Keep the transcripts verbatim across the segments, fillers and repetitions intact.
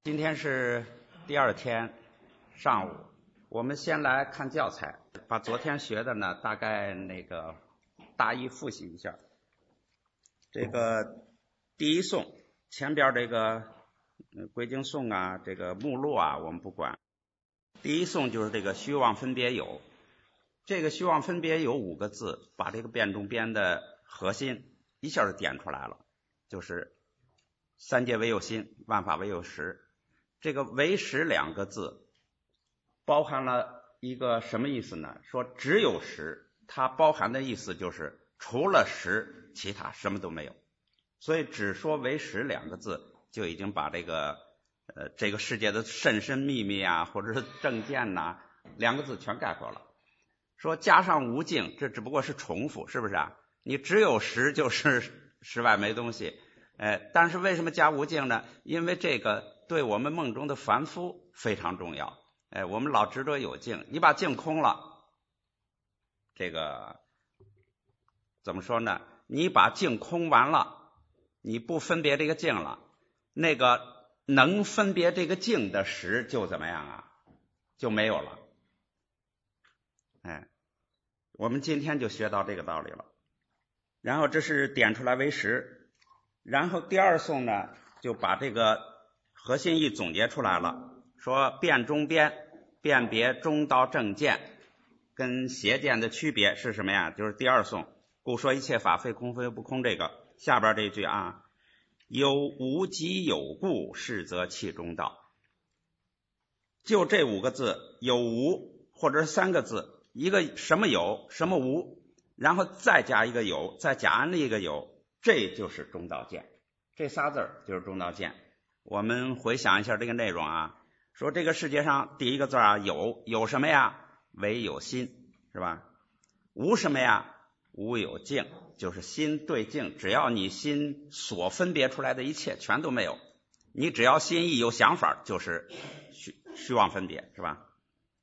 今天是第二天上午，我们先来看教材，把昨天学的呢大概那个大意复习一下。这个第一颂前边这个归经颂啊，这个目录啊我们不管。第一颂就是这个虚妄分别有，这个虚妄分别有五个字，把这个辩中边的核心一下就点出来了，就是三界唯有心，万法唯有实。这个唯实两个字包含了一个什么意思呢？说只有实，它包含的意思就是除了实其他什么都没有，所以只说唯实两个字就已经把这个呃这个世界的甚深秘密啊或者是正见呐、啊、两个字全概括了。说加上无境，这只不过是重复，是不是啊？你只有实就是实外没东西，哎，但是为什么加无境呢？因为这个对我们梦中的凡夫非常重要。哎，我们老执着有境，你把境空了，这个怎么说呢？你把境空完了，你不分别这个境了，那个能分别这个境的实就怎么样啊？就没有了。哎，我们今天就学到这个道理了。然后这是点出来为实，然后第二颂呢就把这个核心意总结出来了，说辩中边辨别中道正见跟邪见的区别是什么呀？就是第二颂，故说一切法非空非不空，这个下边这一句啊，有无即有故，是则气中道。就这五个字，有无或者是三个字，一个什么有什么无，然后再加一个有，再加安利一个有，这就是中道见。这仨字就是中道见。我们回想一下这个内容啊，说这个世界上第一个字啊，有有什么呀？唯有心，是吧？无什么呀？无有境，就是心对境，只要你心所分别出来的一切全都没有，你只要心意有想法就是虚虚妄分别，是吧？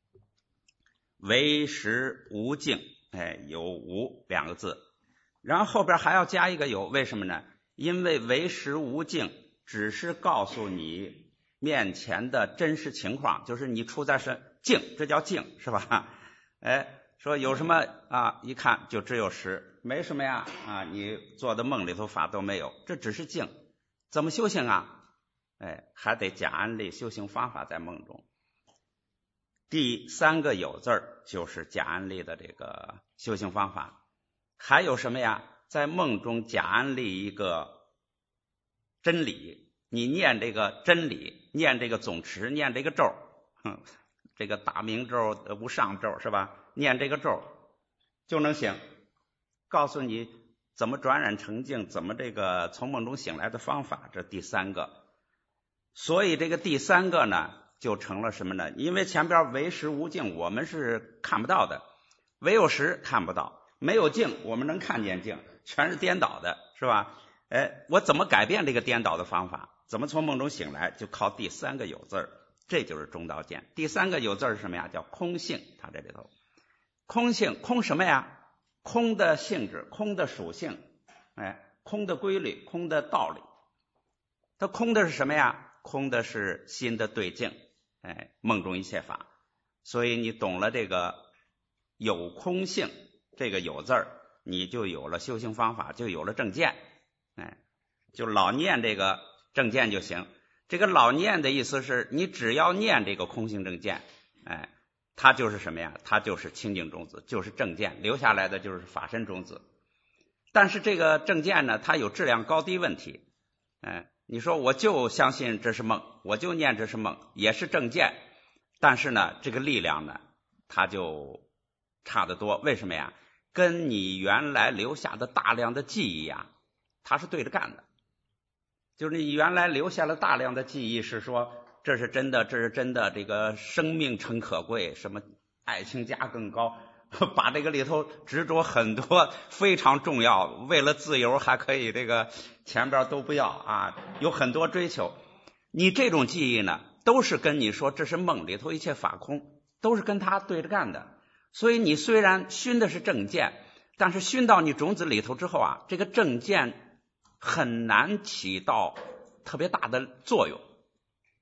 唯实无境，哎，有无两个字，然后后边还要加一个有，为什么呢？因为唯实无境只是告诉你面前的真实情况，就是你处在是境，这叫境，是吧？哎，说有什么啊？一看就只有实，没什么呀啊！你做的梦里头法都没有，这只是境。怎么修行啊？哎，还得加安利修行方法在梦中。第三个有字儿就是加安利的这个修行方法。还有什么呀？在梦中加安利一个真理，你念这个真理，念这个总持，念这个咒，哼，这个大明咒、无上咒，是吧？念这个咒就能醒，告诉你怎么转染成境，怎么这个从梦中醒来的方法，这第三个。所以这个第三个呢就成了什么呢？因为前边唯实无境我们是看不到的，唯有实看不到，没有境我们能看见境，全是颠倒的，是吧？哎，我怎么改变这个颠倒的方法？怎么从梦中醒来？就靠第三个有字儿，这就是中道见。第三个有字儿是什么呀？叫空性。它这里头空性，空什么呀？空的性质，空的属性，哎，空的规律，空的道理。它空的是什么呀？空的是心的对境，哎，梦中一切法。所以你懂了这个有空性这个有字儿，你就有了修行方法，就有了正见，哎，就老念这个正见就行。这个老念的意思是你只要念这个空性正见，哎，它就是什么呀？它就是清净种子，就是正见，留下来的就是法身种子。但是这个正见呢，它有质量高低问题，哎，你说我就相信这是梦，我就念这是梦，也是正见，但是呢这个力量呢它就差得多。为什么呀？跟你原来留下的大量的记忆啊，它是对着干的。就是你原来留下了大量的记忆，是说这是真的，这是真的，这个生命诚可贵，什么爱情价更高，把这个里头执着很多非常重要，为了自由还可以这个前边都不要啊，有很多追求。你这种记忆呢都是跟你说这是梦里头一切法空，都是跟他对着干的。所以你虽然熏的是正见，但是熏到你种子里头之后啊，这个正见很难起到特别大的作用。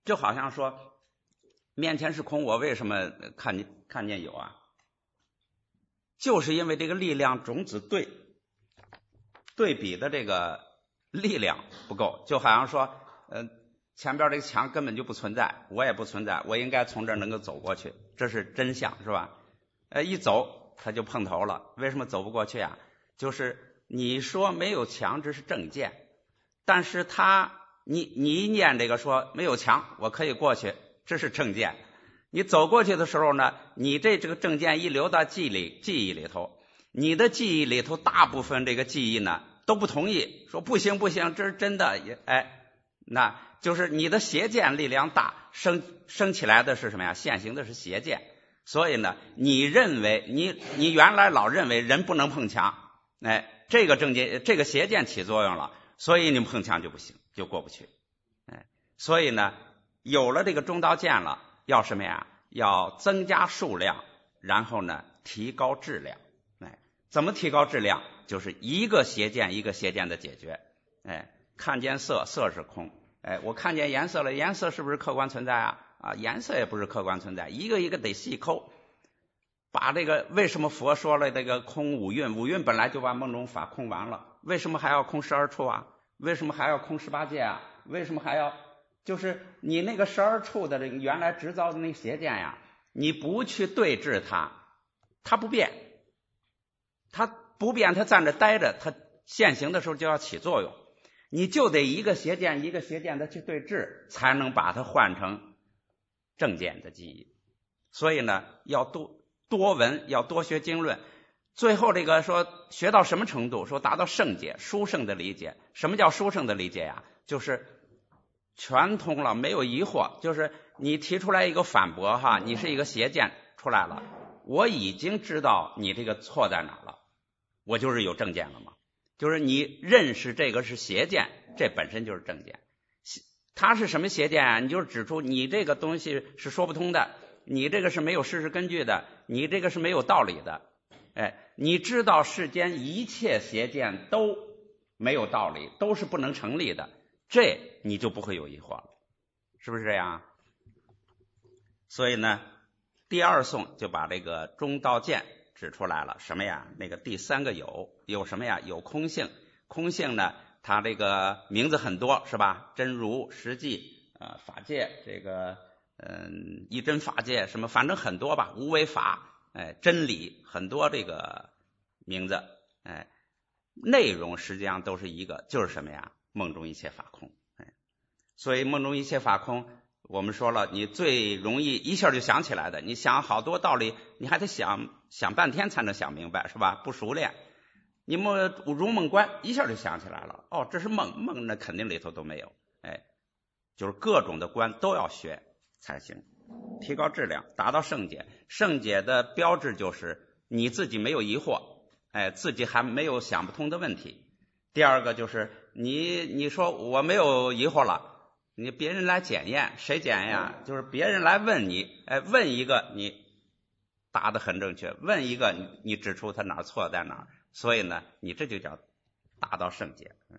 就好像说面前是空，我为什么看见看见有啊？就是因为这个力量种子对对比的这个力量不够，就好像说呃前边这个墙根本就不存在，我也不存在，我应该从这儿能够走过去，这是真相，是吧？呃一走他就碰头了，为什么走不过去啊？就是你说没有墙，这是正见，但是他你你一念这个说没有墙我可以过去，这是正见。你走过去的时候呢，你这这个正见一流到记忆里记忆里头，你的记忆里头大部分这个记忆呢都不同意，说不行不行，这是真的，也哎，那就是你的邪见力量大，升升起来的是什么呀？现行的是邪见。所以呢，你认为你你原来老认为人不能碰墙，哎，这个正见这个邪见起作用了，所以你碰墙就不行，就过不去。哎，所以呢，有了这个中道见了，要什么呀？要增加数量，然后呢提高质量。哎，怎么提高质量？就是一个邪见一个邪见的解决。哎，看见色，色是空。哎，我看见颜色了，颜色是不是客观存在啊？啊，颜色也不是客观存在，一个一个得细抠。把这个为什么佛说了这个空五蕴？五蕴本来就把梦中法空完了，为什么还要空十二处啊？为什么还要空十八界啊？为什么还要就是你那个十二处的这个原来制造的那邪见呀，你不去对治它，它不变，它不变，它站着待着，它现行的时候就要起作用，你就得一个邪见一个邪见的去对治，才能把它换成正见的记忆。所以呢，要多多闻，要多学经论。最后这个说学到什么程度？说达到圣解，殊胜的理解。什么叫殊胜的理解呀？就是全通了，没有疑惑。就是你提出来一个反驳哈，你是一个邪见出来了，我已经知道你这个错在哪了，我就是有正见了嘛。就是你认识这个是邪见，这本身就是正见。它是什么邪见啊？你就是指出你这个东西是说不通的，你这个是没有事实根据的，你这个是没有道理的。哎，你知道世间一切邪见都没有道理，都是不能成立的，这你就不会有疑惑了，是不是这样？所以呢，第二颂就把这个中道见指出来了。什么呀？那个第三个有有什么呀？有空性。空性呢，它这个名字很多，是吧？真如、实际、呃法界，这个嗯一真法界，什么反正很多吧，无为法，哎，真理，很多这个名字，哎，内容实际上都是一个，就是什么呀？梦中一切法空。哎，所以梦中一切法空，我们说了，你最容易一下就想起来的，你想好多道理，你还得想想半天才能想明白，是吧？不熟练。你梦如梦观一下就想起来了，哦，这是梦，梦那肯定里头都没有。哎，就是各种的观都要学才行，提高质量，达到圣解。圣解的标志就是你自己没有疑惑，哎，自己还没有想不通的问题。第二个就是你你说我没有疑惑了，你别人来检验，谁检验呀？就是别人来问你，哎，问一个你答得很正确，问一个你你指出他哪错在哪，所以呢，你这就叫达到圣解。嗯，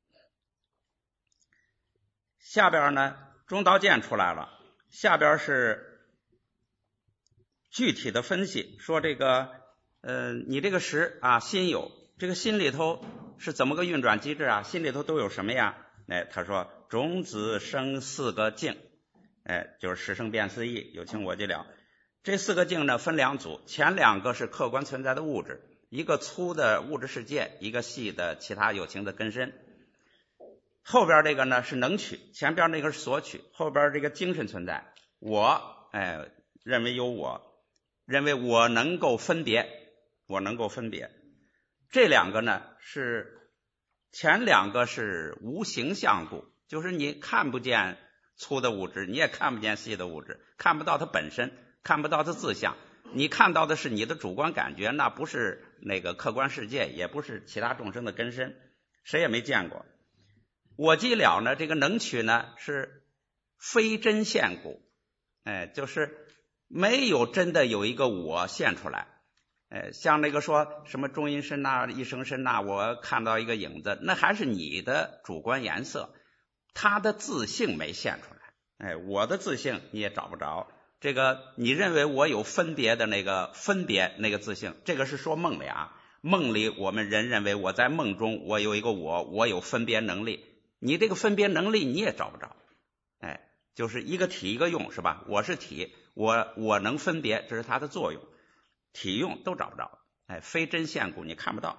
下边呢，中道见出来了，下边是具体的分析，说这个呃，你这个识啊，心有，这个心里头是怎么个运转机制啊？心里头都有什么呀？哎，他说种子生四个境，哎，就是识生辨思义，有情我寂了。这四个境呢分两组，前两个是客观存在的物质，一个粗的物质世界，一个细的其他有情的根深。后边这个呢是能取，前边那个是所取，后边这个精神存在，我哎认为有我，认为我能够分别，我能够分别。这两个呢是前两个是无形相故，就是你看不见粗的物质，你也看不见细的物质，看不到它本身，看不到它自相，你看到的是你的主观感觉，那不是那个客观世界，也不是其他众生的根深，谁也没见过。我寂了呢，这个能取呢是非真现故，哎，就是没有真的有一个我现出来。哎，像那个说什么中阴身呐、一生身呐，我看到一个影子，那还是你的主观颜色，它的自性没现出来。 哎，我的自性你也找不着。这个你认为我有分别的那个分别那个自性，这个是说梦里啊。梦里我们人认为我在梦中我有一个我，我有分别能力，你这个分别能力你也找不着。哎，就是一个体一个用，是吧？我是体，我我能分别，这是它的作用，体用都找不着。哎，非真现故，你看不到。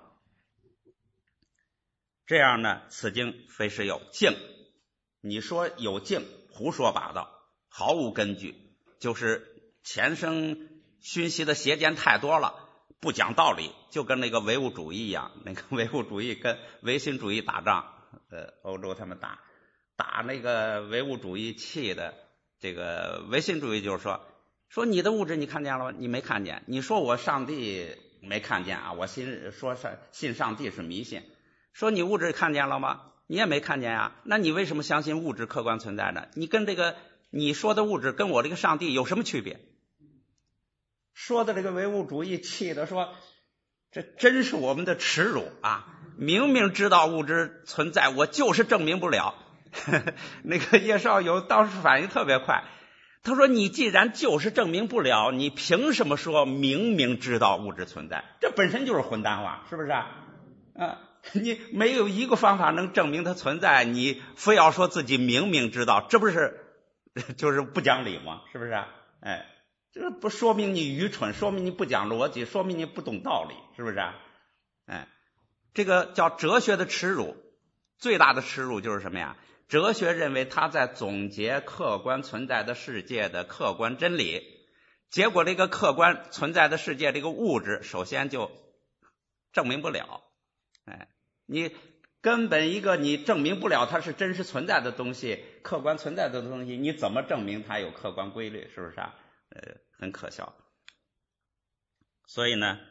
这样呢，此经非实有境。你说有境，胡说八道，毫无根据，就是前生熏习的邪见太多了，不讲道理，就跟那个唯物主义一样。那个唯物主义跟唯心主义打仗，呃，欧洲他们打打那个唯物主义气的，这个唯心主义就是说，说你的物质你看见了吗？你没看见。你说我上帝没看见啊，我信说是信上帝是迷信。说你物质看见了吗？你也没看见啊，那你为什么相信物质客观存在呢？你跟这个你说的物质跟我这个上帝有什么区别？说的这个唯物主义气的说，这真是我们的耻辱啊！明明知道物质存在，我就是证明不了。那个叶绍友当时反应特别快，他说你既然就是证明不了，你凭什么说明明知道物质存在？这本身就是混蛋话，是不是啊？啊你没有一个方法能证明它存在，你非要说自己明明知道，这不是就是不讲理吗？是不是？哎，这不说明你愚蠢，说明你不讲逻辑，说明你不懂道理，是不是？哎，这个叫哲学的耻辱，最大的耻辱就是什么呀？哲学认为他在总结客观存在的世界的客观真理，结果这个客观存在的世界这个物质首先就证明不了。哎，你根本一个你证明不了它是真实存在的东西，客观存在的东西，你怎么证明它有客观规律？是不是啊？呃，很可笑。所以呢，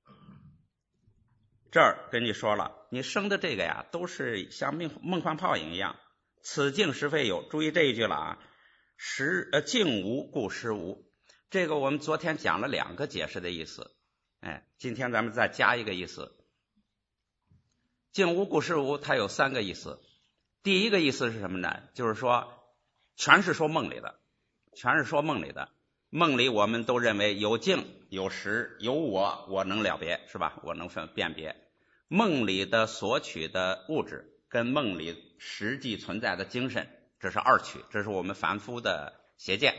这儿跟你说了，你生的这个呀，都是像梦梦幻泡影一样。此境实非有，注意这一句了啊，实呃境无故实无。这个我们昨天讲了两个解释的意思，哎，今天咱们再加一个意思。境无故实无，它有三个意思。第一个意思是什么呢？就是说全是说梦里的，全是说梦里的。梦里我们都认为有境有实有我，我能了别，是吧？我能分辨别。梦里的所取的物质跟梦里实际存在的精神，这是二取，这是我们凡夫的邪见。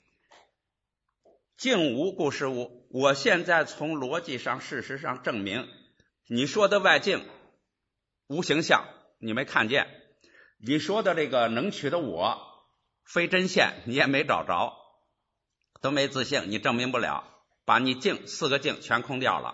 境无故实无，我现在从逻辑上事实上证明你说的外境无形象，你没看见。你说的这个能取的我非真现，你也没找着，都没自性，你证明不了，把你境四个境全空掉了。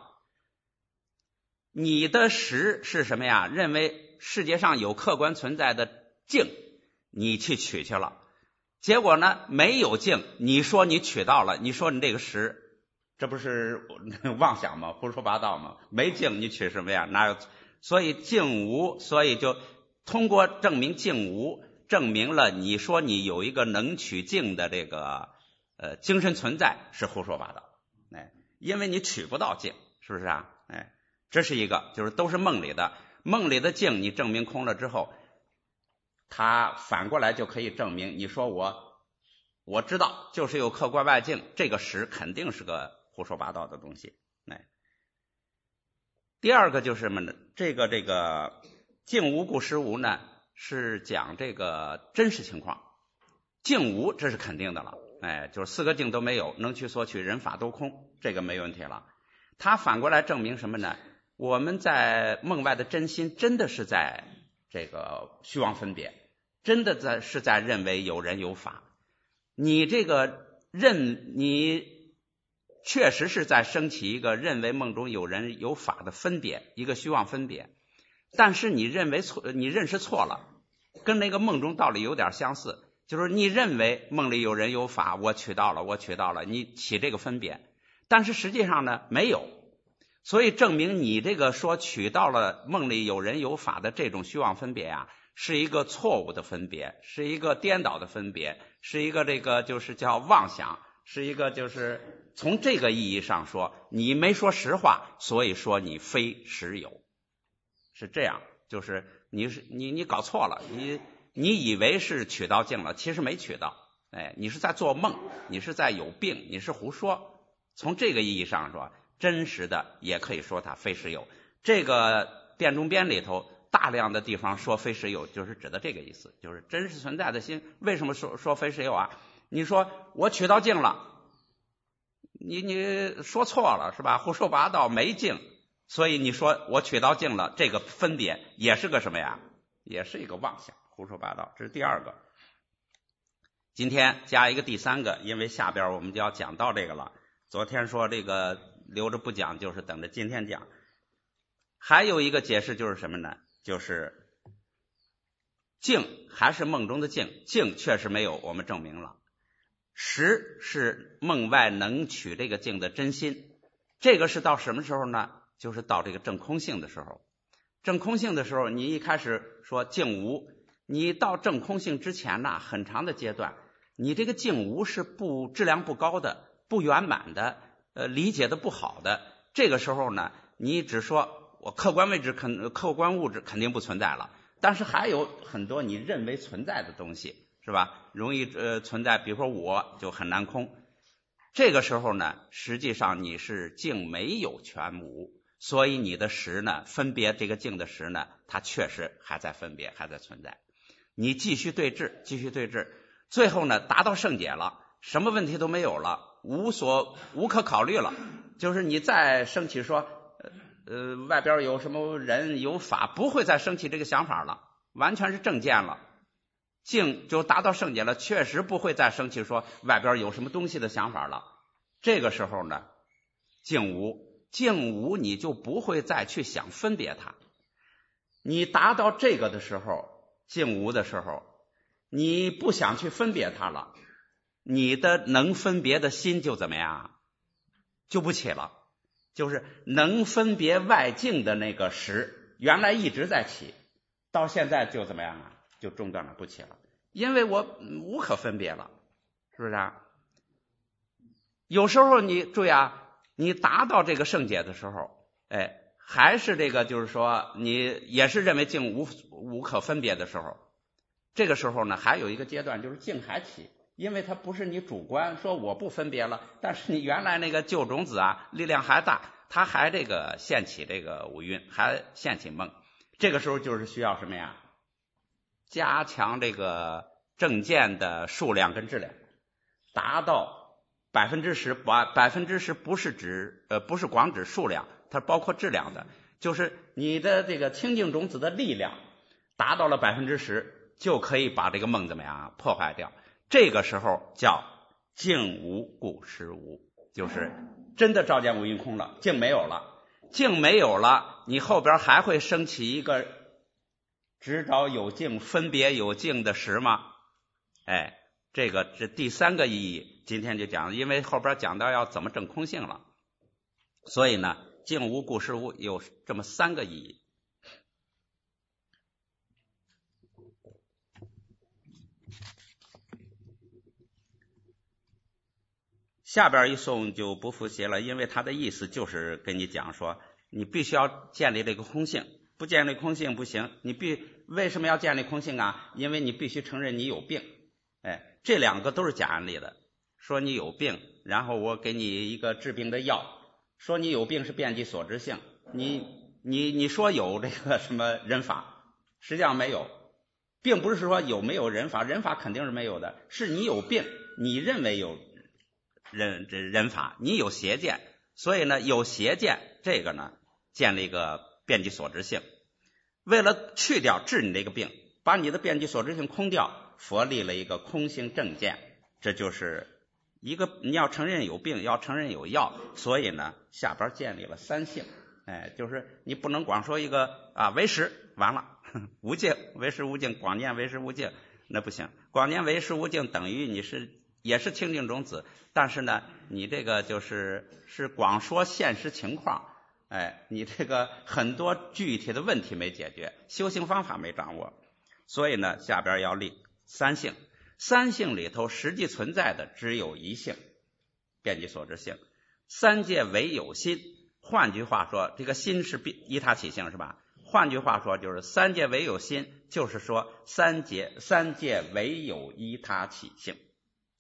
你的实是什么呀？认为世界上有客观存在的境，你去取去了，结果呢没有境，你说你取到了，你说你这个实，这不是妄想吗？胡说八道吗？没境你取什么呀？哪有？所以境无，所以就通过证明境无，证明了你说你有一个能取境的这个呃精神存在是胡说八道。哎，因为你取不到境，是不是啊？哎，这是一个，就是都是梦里的，梦里的境你证明空了之后，它反过来就可以证明你说我我知道就是有客观外境，这个实肯定是个胡说八道的东西。哎，第二个就是什么呢？这个这个境无故实无呢，是讲这个真实情况。境无这是肯定的了，哎，就是四个境都没有，能取所取，人法都空，这个没问题了。它反过来证明什么呢？我们在梦外的真心真的是在这个虚妄分别，真的在是在认为有人有法。你这个认你确实是在升起一个认为梦中有人有法的分别，一个虚妄分别，但是你认为错，你认识错了，跟那个梦中道理有点相似，就是你认为梦里有人有法，我取到了，我取到了，你起这个分别，但是实际上呢没有，所以证明你这个说取到了梦里有人有法的这种虚妄分别啊，是一个错误的分别，是一个颠倒的分别，是一个这个就是叫妄想，是一个就是从这个意义上说你没说实话，所以说你非实有，是这样，就是你是你你搞错了，你你以为是取到境了，其实没取到， 哎，你是在做梦，你是在有病，你是胡说。从这个意义上说，真实的也可以说它非实有。这个辩中编里头大量的地方说非实有，就是指的这个意思，就是真实存在的心。为什么说说非实有啊？你说我取到镜了，你你说错了是吧？胡说八道，没镜，所以你说我取到镜了，这个分别也是个什么呀？也是一个妄想，胡说八道。这是第二个。今天加一个第三个，因为下边我们就要讲到这个了。昨天说这个留着不讲，就是等着今天讲。还有一个解释就是什么呢？就是镜还是梦中的镜，镜确实没有，我们证明了。实是梦外能取这个镜的真心，这个是到什么时候呢？就是到这个证空性的时候。证空性的时候，你一开始说镜无，你到证空性之前呢，很长的阶段，你这个镜无是不质量不高的，不圆满的，呃，理解的不好的。这个时候呢，你只说我客观位置肯客观物质肯定不存在了，但是还有很多你认为存在的东西，是吧？容易呃存在，比如说我就很难空。这个时候呢，实际上你是镜没有全无，所以你的实呢，分别这个镜的实呢，它确实还在分别，还在存在。你继续对峙，继续对峙，最后呢，达到圣解了，什么问题都没有了，无所无可考虑了。就是你再升起说，呃，外边有什么人有法，不会再升起这个想法了，完全是正见了。镜就达到圣解了，确实不会再升起说外边有什么东西的想法了。这个时候呢，镜无，镜无你就不会再去想分别它。你达到这个的时候，镜无的时候，你不想去分别它了，你的能分别的心就怎么样？就不起了。就是能分别外境的那个实，原来一直在起，到现在就怎么样啊？就中断了，不起了，因为我无可分别了，是不是啊？有时候你注意啊，你达到这个圣解的时候，哎，还是这个就是说你也是认为境无无可分别的时候，这个时候呢还有一个阶段就是境还起，因为它不是你主观说我不分别了，但是你原来那个旧种子啊力量还大，它还这个现起这个五蕴，还现起梦。这个时候就是需要什么呀？加强这个正见的数量跟质量，达到百分之十，百百分之十不是指呃不是光指数量，它包括质量的，就是你的这个清净种子的力量达到了百分之十，就可以把这个梦怎么样破坏掉。这个时候叫境无故实无，就是真的照见五蕴空了，境没有了，境没有了，你后边还会升起一个执着有境分别有境的实吗？哎，这个是第三个意义，今天就讲，因为后边讲到要怎么证空性了，所以呢境无故实无有这么三个意义。下边一颂就不复习了，因为他的意思就是跟你讲说，你必须要建立这个空性，不建立空性不行。你必为什么要建立空性啊？因为你必须承认你有病。哎，这两个都是假案例的。说你有病，然后我给你一个治病的药，说你有病是遍及所知性。你你你说有这个什么人法，实际上没有，并不是说有没有人法，人法肯定是没有的，是你有病，你认为有人这人法，你有邪见，所以呢有邪见，这个呢建立一个遍及所知性。为了去掉治你这个病，把你的遍及所知性空掉，佛立了一个空性正见，这就是一个你要承认有病，要承认有药，所以呢下边建立了三性。哎，就是你不能光说一个啊唯识完了，无境唯识无境，广念唯识无境，那不行。广念唯识无境等于你是也是清净种子，但是呢你这个就是是光说现实情况，哎，你这个很多具体的问题没解决，修行方法没掌握，所以呢下边要立三性。三性里头实际存在的只有一性，遍及所知性。三界唯有心，换句话说，这个心是依他起性，是吧？换句话说就是三界唯有心，就是说三界三界唯有依他起性。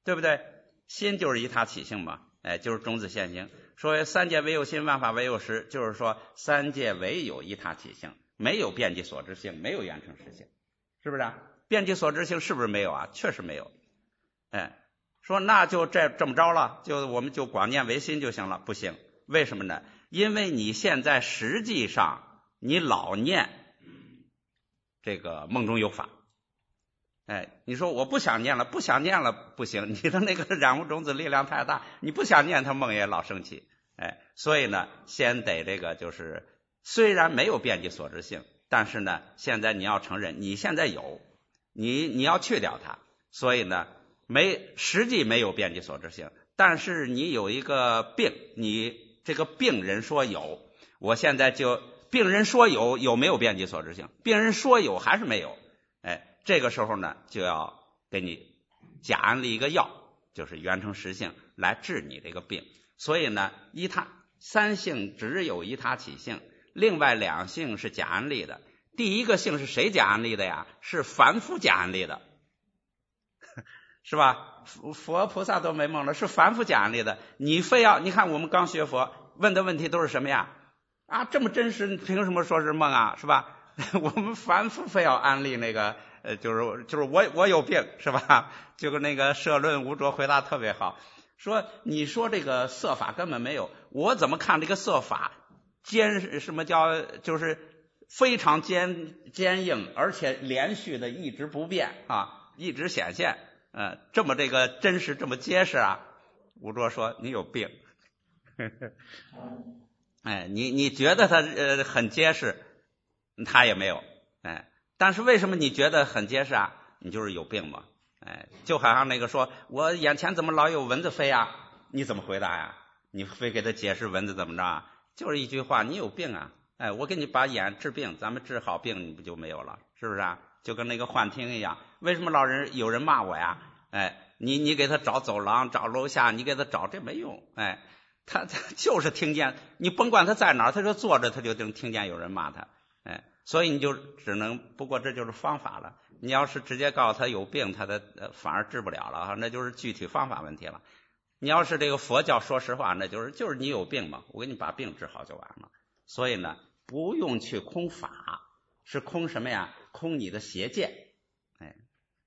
对不对？心就是以他起性嘛，哎，就是种子现行。说三界唯有心，万法唯有实，就是说三界唯有以他起性，没有遍及所知性，没有缘成实性，是不是啊？遍及所知性是不是没有啊？确实没有。哎，说那就这这么着了，就我们就光念唯心就行了？不行，为什么呢？因为你现在实际上你老念这个梦中有法。哎，你说我不想念了，不想念了不行，你的那个染污种子力量太大，你不想念它梦也老生气。哎，所以呢，先得这个就是虽然没有遍及所知性，但是呢，现在你要承认你现在有，你你要去掉它，所以呢，没实际没有遍及所知性，但是你有一个病，你这个病人说有，我现在就病人说有，有没有遍及所知性？病人说有还是没有？哎。这个时候呢，就要给你假安利一个药，就是缘成实性来治你这个病。所以呢，依他三性只有依他起性，另外两性是假安利的。第一个性是谁假安利的呀？是凡夫假安利的，是吧？佛菩萨都没梦了，是凡夫假安利的。你非要你看我们刚学佛问的问题都是什么呀？啊，这么真实，凭什么说是梦啊？是吧？我们凡夫非要安利那个。呃，就是就是我我有病是吧？就跟那个社论吴卓回答特别好，说你说这个色法根本没有，我怎么看这个色法坚什么叫就是非常坚坚硬，而且连续的一直不变啊，一直显现，呃，这么这个真实这么结实啊？吴卓说你有病，哎，你你觉得它呃很结实，他也没有，哎。但是为什么你觉得很结实啊？你就是有病嘛，哎，就好像那个说我眼前怎么老有蚊子飞啊？你怎么回答呀？你非给他解释蚊子怎么着啊？就是一句话，你有病啊！哎，我给你把眼治病，咱们治好病，你不就没有了？是不是啊？就跟那个幻听一样。为什么老人有人骂我呀？哎，你你给他找走廊，找楼下，你给他找这没用，哎，他他就是听见，你甭管他在哪儿，他就坐着，他就能听见有人骂他，哎。所以你就只能，不过这就是方法了。你要是直接告诉他有病，他的反而治不了了，那就是具体方法问题了。你要是这个佛教，说实话，那就是就是你有病嘛，我给你把病治好就完了。所以呢，不用去空法，是空什么呀？空你的邪见。哎，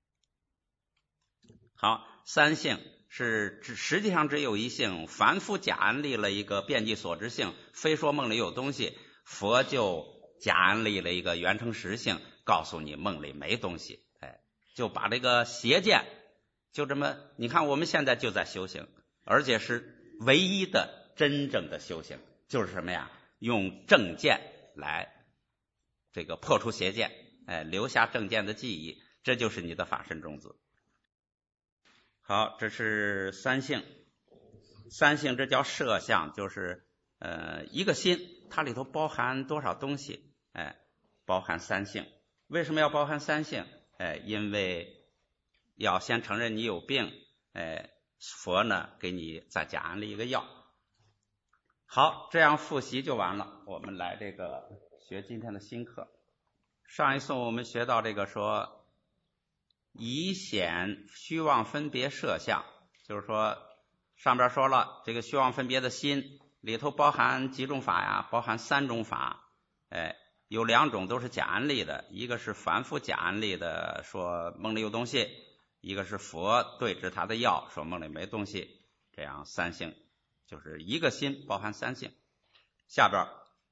好，三性是实际上只有一性，凡夫假安利了一个遍及所知性，非说梦里有东西，佛就假安利了一个缘成实性，告诉你梦里没东西，哎，就把这个邪见就这么，你看我们现在就在修行，而且是唯一的真正的修行，就是什么呀？用正见来这个破除邪见，哎，留下正见的记忆，这就是你的法身种子。好，这是三性，三性这叫摄相，就是呃一个心，它里头包含多少东西？哎，包含三性。为什么要包含三性？哎，因为要先承认你有病，哎，佛呢给你再假安利一个药。好，这样复习就完了。我们来这个学今天的新课。上一颂我们学到这个说，以显虚妄分别摄相，就是说上边说了，这个虚妄分别的心里头包含几种法呀？包含三种法，哎。有两种都是假安利的，一个是凡夫假安利的，说梦里有东西；一个是佛对治他的药，说梦里没东西。这样三性就是一个心包含三性。下边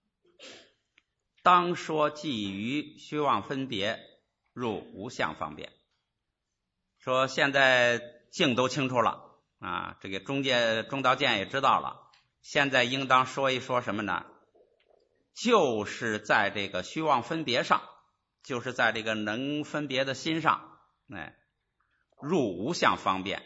当说即于虚妄分别入无相方便，说现在境都清楚了啊，这个中界中道见也知道了，现在应当说一说什么呢？就是在这个虚妄分别上，就是在这个能分别的心上，哎，入无相方便，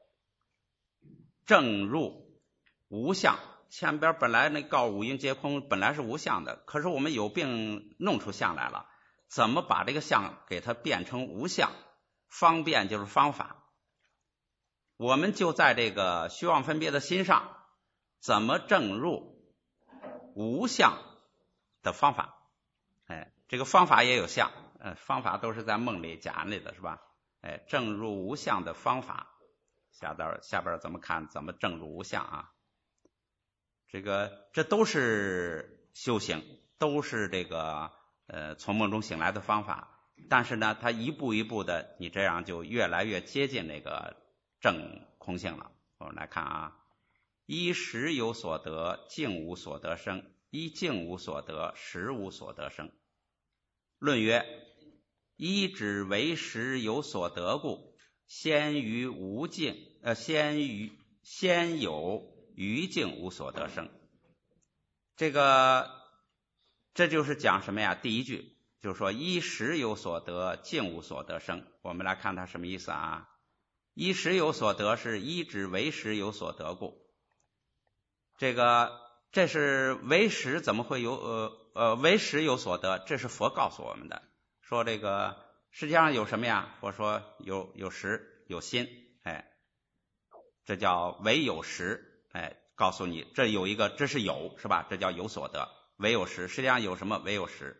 正入无相。前边本来那告五蕴皆空本来是无相的，可是我们有病弄出相来了，怎么把这个相给它变成无相？方便就是方法，我们就在这个虚妄分别的心上，怎么正入无相的方法？哎，这个方法也有相，呃，方法都是在梦里假安利的，是吧？哎，正入无相的方法， 下边下边怎么看怎么证入无相啊？这个这都是修行，都是这个呃从梦中醒来的方法。但是呢，它一步一步的，你这样就越来越接近那个正空性了。我们来看啊，依识有所得，境无所得生；依境无所得，识无所得生。论曰：依指为识有所得故，先于无境，呃，先于先有于境无所得生。这个这就是讲什么呀？第一句就是说依识有所得，境无所得生。我们来看它什么意思啊？依识有所得是依指为识有所得故。这个这是为识怎么会有呃呃为识有所得？这是佛告诉我们的，说这个世界上有什么呀？我说有有识有心，哎，这叫唯有识，哎，告诉你这有一个，这是有，是吧？这叫有所得，唯有识。世界上有什么？唯有识。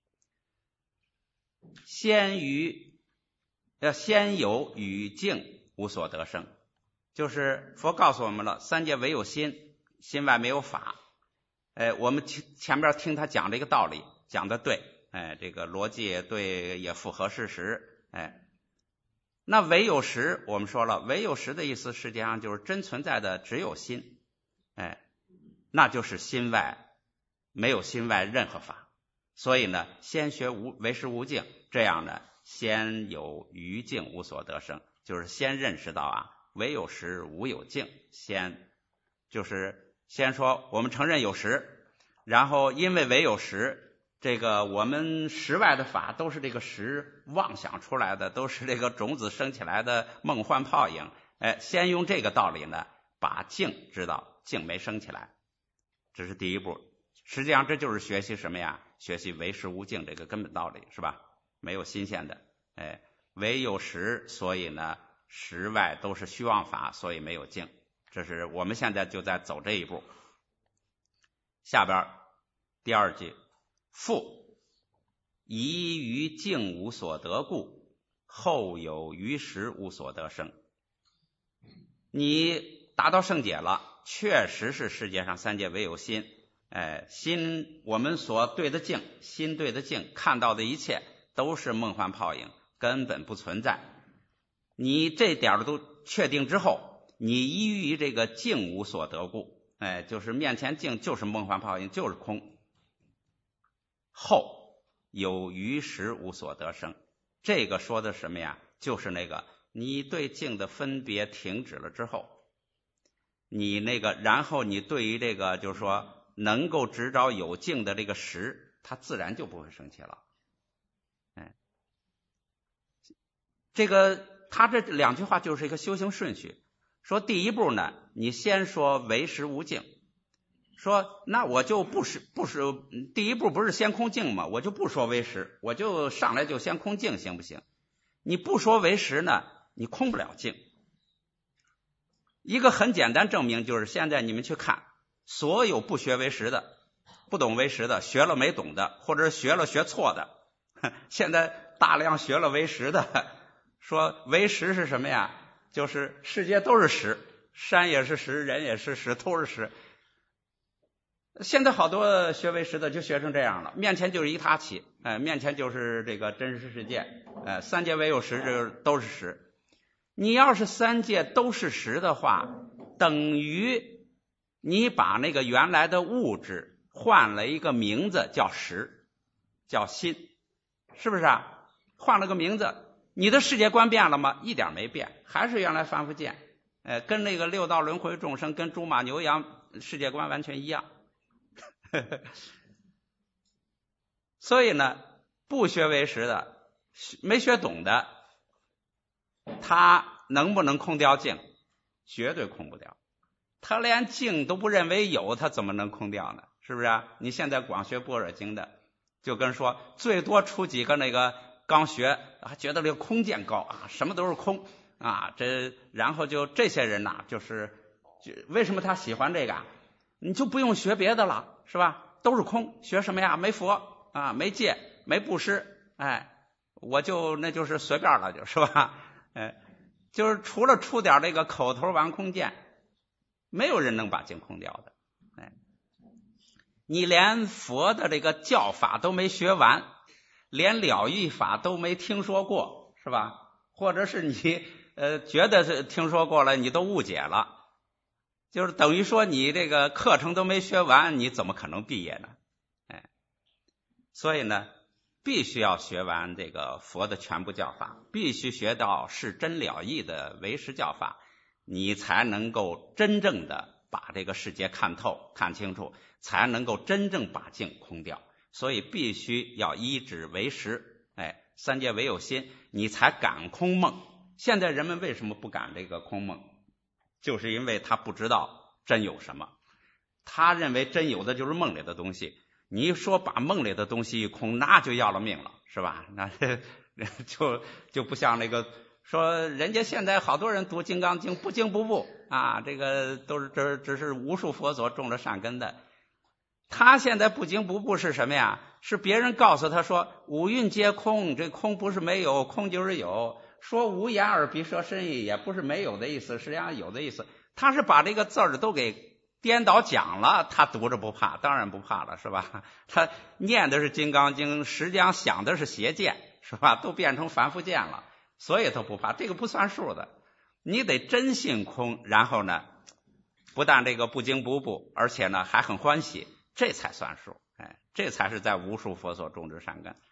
先于要先有与境无所得生，就是佛告诉我们了，三界唯有心，心外没有法。哎，我们前边听他讲这个道理，讲的对，哎，这个逻辑也对，也符合事实。哎，那唯有识，我们说了，唯有识的意思实际上就是真存在的只有心，哎，那就是心外没有心外任何法。所以呢，先学无唯识无境，这样呢，先有于境无所得生，就是先认识到啊，唯有识无有境，先就是先说我们承认有识，然后因为唯有识，这个我们识外的法都是这个识妄想出来的，都是这个种子生起来的梦幻泡影。哎，先用这个道理呢，把境知道，境没生起来，这是第一步。实际上这就是学习什么呀？学习唯识无境这个根本道理，是吧？没有新鲜的，哎，唯有识，所以呢，识外都是虚妄法，所以没有境。这是我们现在就在走这一步。下边第二句，复宜于境无所得故，后有于识无所得生。你达到圣解了，确实是世界上三界唯有心。哎，心我们所对的境，心对的境，看到的一切都是梦幻泡影，根本不存在。你这点都确定之后，你依于这个境无所得故，哎，就是面前境就是梦幻泡影，就是空。后有于识无所得生，这个说的什么呀？就是那个你对境的分别停止了之后，你那个然后你对于这个就是说能够执着有境的这个识，它自然就不会生气了。哎，这个他这两句话就是一个修行顺序。说第一步呢，你先说唯识无境，说那我就不是不是第一步不是先空境吗？我就不说唯识，我就上来就先空境，行不行？你不说唯识呢，你空不了境。一个很简单证明就是现在你们去看所有不学唯识的，不懂唯识的，学了没懂的，或者是学了学错的，现在大量学了唯识的，说唯识是什么呀？就是世界都是识，山也是识，人也是识，都是识。现在好多学唯识的就学成这样了，面前就是一他起，哎，面前就是这个真实世界，哎，三界唯有识，这都是识。你要是三界都是识的话，等于你把那个原来的物质换了一个名字叫识，叫心，是不是啊？换了个名字，你的世界观变了吗？一点没变，还是原来凡夫见，呃，跟那个六道轮回众生跟猪马牛羊世界观完全一样。所以呢，不学唯识的，没学懂的，他能不能空掉境？绝对空不掉。他连境都不认为有，他怎么能空掉呢？是不是啊？你现在光学般若经的，就跟说最多出几个那个刚学啊，觉得这个空见高啊，什么都是空啊，这然后就这些人呐、啊，就是就为什么他喜欢这个啊？你就不用学别的了，是吧？都是空，学什么呀？没佛啊，没戒，没布施，哎，我就那就是随便了，就是吧？哎， 就是除了出点这个口头完空见，没有人能把境空掉的。哎，你连佛的这个教法都没学完，连了义法都没听说过，是吧？或者是你呃觉得是听说过了，你都误解了，就是等于说你这个课程都没学完，你怎么可能毕业呢？哎，所以呢，必须要学完这个佛的全部教法，必须学到是真了义的唯识教法，你才能够真正的把这个世界看透看清楚，才能够真正把境空掉。所以必须要依止唯识，哎，三界唯有心，你才敢空梦。现在人们为什么不敢这个空梦？就是因为他不知道真有什么，他认为真有的就是梦里的东西。你一说把梦里的东西一空，那就要了命了，是吧？那就就不像那个说人家现在好多人读金刚经不惊不怖啊，这个都是这只是无数佛所种了善根的。他现在不惊不怖是什么呀？是别人告诉他说五蕴皆空，这空不是没有，空就是有。说无眼耳鼻舌身意也不是没有的意思，实际上有的意思。他是把这个字儿都给颠倒讲了，他读着不怕，当然不怕了，是吧？他念的是金刚经，实际上想的是邪见，是吧？都变成凡夫见了，所以他不怕，这个不算数的。你得真信空，然后呢，不但这个不惊不怖，而且呢还很欢喜，这才算数。哎，这才是在无数佛所种植善根。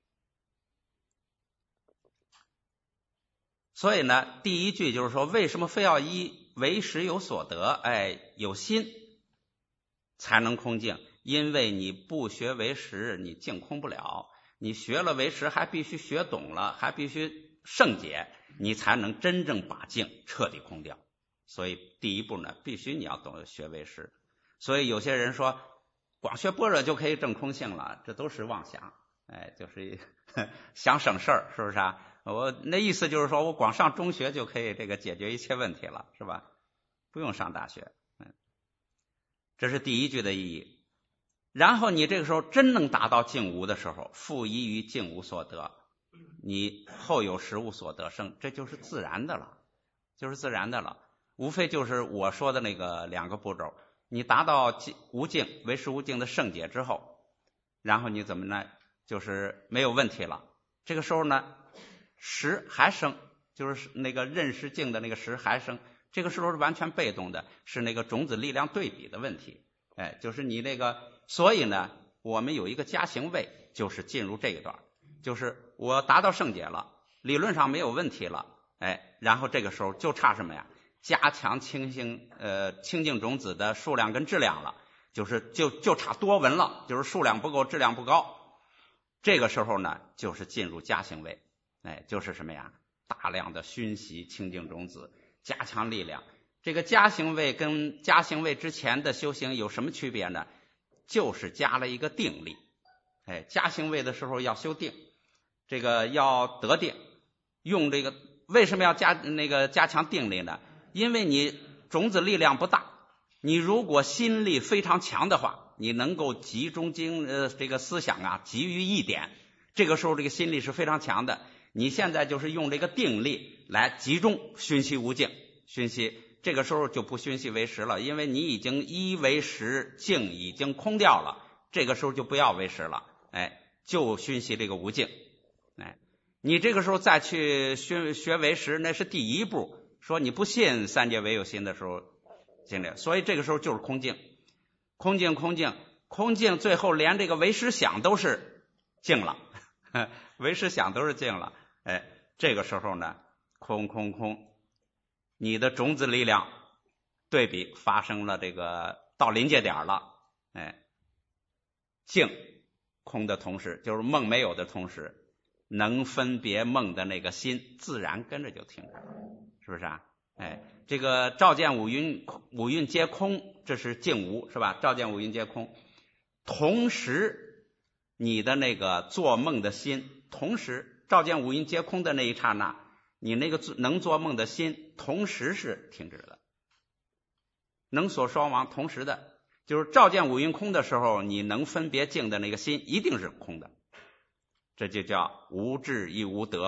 所以呢，第一句就是说，为什么非要依唯识有所得？哎，有心才能空境，因为你不学唯识，你境空不了。你学了唯识，还必须学懂了，还必须圣解，你才能真正把境彻底空掉。所以第一步呢，必须你要懂得学唯识。所以有些人说，光学般若就可以证空性了，这都是妄想。哎，就是想省事儿，是不是啊？我那意思就是说我光上中学就可以这个解决一切问题了，是吧？不用上大学。嗯，这是第一句的意义。然后你这个时候真能达到境无的时候，复依于境无所得，你后有实无所得生，这就是自然的了，就是自然的了。无非就是我说的那个两个步骤，你达到无境唯识无境的圣解之后，然后你怎么呢？就是没有问题了。这个时候呢，识还生，就是那个认识境的那个识还生，这个时候是完全被动的，是那个种子力量对比的问题。哎，就是你那个，所以呢，我们有一个加行位，就是进入这一段，就是我达到圣解了，理论上没有问题了，哎，然后这个时候就差什么呀？加强清净呃清净种子的数量跟质量了，就是就就差多闻了，就是数量不够，质量不高。这个时候呢，就是进入加行位，哎，就是什么呀？大量的熏习清净种子，加强力量。这个加行位跟加行位之前的修行有什么区别呢？就是加了一个定力。哎，加行位的时候要修定，这个要得定，用这个为什么要加那个加强定力呢？因为你种子力量不大，你如果心力非常强的话，你能够集中精呃这个思想啊集于一点，这个时候这个心力是非常强的。你现在就是用这个定力来集中熏习无境，熏习这个时候就不熏习为实了，因为你已经依为实，境已经空掉了，这个时候就不要为实了，哎，就熏习这个无境。哎，你这个时候再去学学为实，那是第一步。说你不信三界唯有心的时候经历，所以这个时候就是空境，空境空境空境，最后连这个唯识想都是静了，唯识想都是静了。哎，这个时候呢，空空空，你的种子力量对比发生了这个到临界点了，哎，静空的同时，就是梦没有的同时，能分别梦的那个心自然跟着就停止了，是不是啊？哎，这个照见五蕴五蕴皆空，这是静无，是吧？照见五蕴皆空，同时你的那个做梦的心，同时照见五蕴皆空的那一刹那，你那个能做梦的心同时是停止的，能所双亡同时的，就是照见五蕴空的时候，你能分别境的那个心一定是空的，这就叫无智亦无得。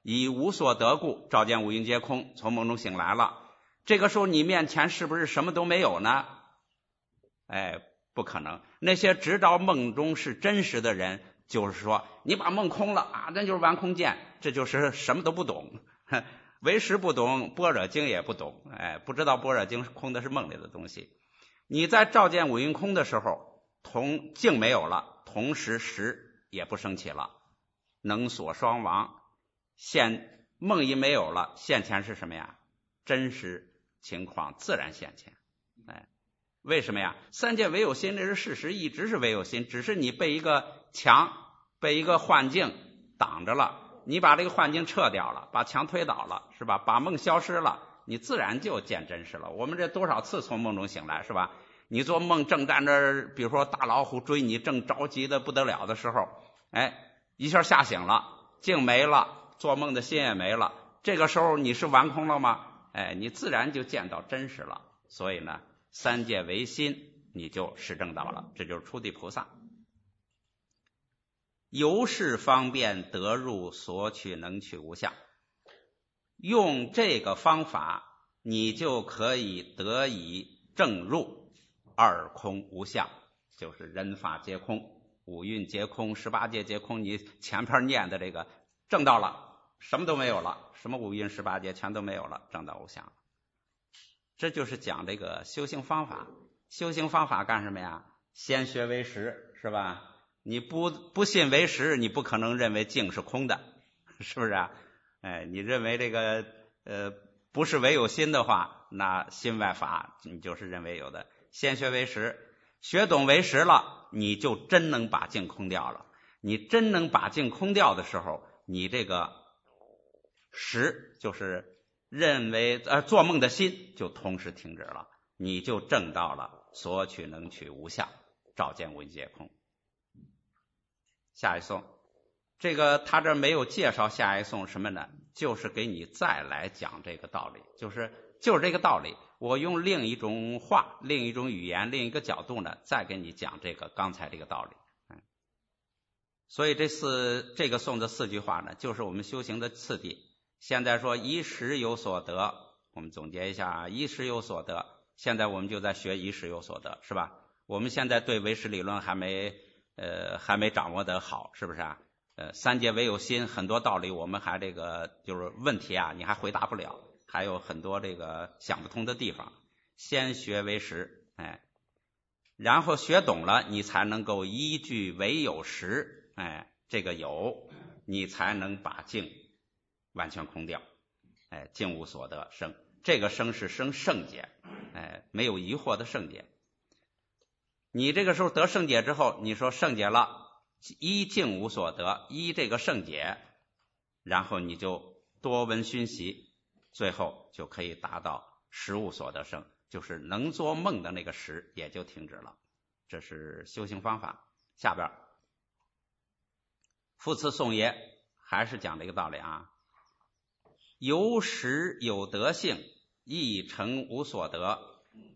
以无所得故，照见五蕴皆空，从梦中醒来了。这个时候你面前是不是什么都没有呢？哎，不可能。那些知道梦中是真实的人，就是说你把梦空了啊，那就是玩空见，这就是什么都不懂，唯识不懂，般若经也不懂，哎，不知道般若经空的是梦里的东西。你在照见五蕴空的时候，同境没有了，同时识也不升起了，能所双亡。现梦一没有了，现前是什么呀？真实情况自然现前。哎，为什么呀？三界唯有心，这是事实，一直是唯有心，只是你被一个墙，被一个幻境挡着了。你把这个幻境撤掉了，把墙推倒了，是吧？把梦消失了，你自然就见真实了。我们这多少次从梦中醒来，是吧？你做梦正站着，比如说大老虎追你，正着急的不得了的时候，哎，一下吓醒了，境没了，做梦的心也没了。这个时候你是玩空了吗？哎，你自然就见到真实了。所以呢，三界唯心，你就实证到了，这就是初地菩萨。由是方便得入所取能取无相，用这个方法，你就可以得以证入二空无相，就是人法皆空，五蕴皆空，十八界皆空。你前边念的这个证到了，什么都没有了，什么五蕴十八界全都没有了，证到无相。这就是讲这个修行方法。修行方法干什么呀？先学唯识，是吧？你不不信唯识，你不可能认为境是空的，是不是啊？哎，你认为这个呃不是唯有心的话，那心外法你就是认为有的。先学唯识，学懂唯识了，你就真能把境空掉了。你真能把境空掉的时候，你这个识就是认为呃做梦的心就同时停止了，你就证到了所取能取无相，照见无蕴皆空。下一颂，这个他这没有介绍下一颂什么呢？就是给你再来讲这个道理，就是就是这个道理，我用另一种话，另一种语言，另一个角度呢，再给你讲这个刚才这个道理。嗯，所以这四这个颂的四句话呢，就是我们修行的次第。现在说一时有所得，我们总结一下，一时有所得。现在我们就在学一时有所得，是吧？我们现在对唯识理论还没呃还没掌握得好，是不是啊？呃，三界唯有心，很多道理我们还这个就是问题啊，你还回答不了，还有很多这个想不通的地方。先学唯识，哎，然后学懂了，你才能够依据唯有识，哎，这个有，你才能把境完全空掉，哎，境无所得生，这个生是生圣解，哎，没有疑惑的圣解。你这个时候得圣解之后，你说圣解了，依境无所得，依这个圣解，然后你就多闻熏习，最后就可以达到实无所得生，就是能做梦的那个实也就停止了。这是修行方法。下边复次颂也，还是讲这个道理啊。有实有德性，亦成无所得，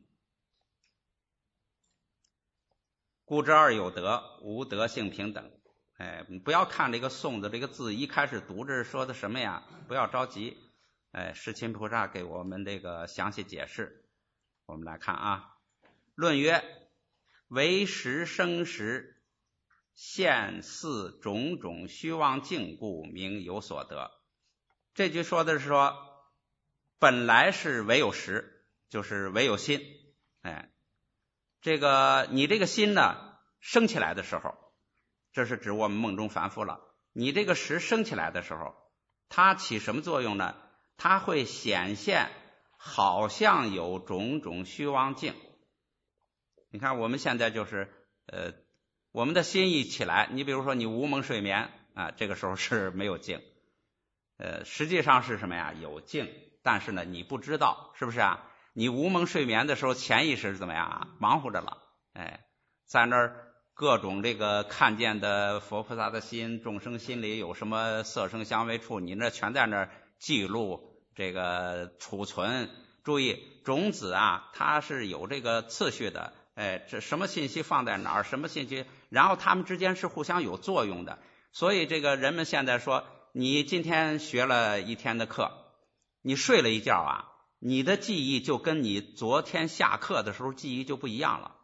故知二有德，无德性平等。哎，你不要看这个颂的这个字，一开始读着说的什么呀？不要着急。哎，世亲菩萨给我们这个详细解释。我们来看啊，论曰：唯识生识，现似种种虚妄境故，名有所得。这句说的是说，本来是唯有识，就是唯有心。哎，这个你这个心呢升起来的时候，这是指我们梦中凡夫了。你这个识升起来的时候，它起什么作用呢？它会显现好像有种种虚妄境。你看我们现在就是呃，我们的心一起来，你比如说你无梦睡眠啊，这个时候是没有境，呃，实际上是什么呀？有境，但是呢你不知道，是不是啊？你无梦睡眠的时候，潜意识是怎么样啊？忙活着了，哎，在那儿各种这个看见的佛菩萨的心，众生心里有什么色声香味触，你那全在那儿记录，这个储存。注意种子啊，它是有这个次序的，哎，这什么信息放在哪儿，什么信息，然后它们之间是互相有作用的。所以这个人们现在说你今天学了一天的课，你睡了一觉啊，你的记忆就跟你昨天下课的时候记忆就不一样了。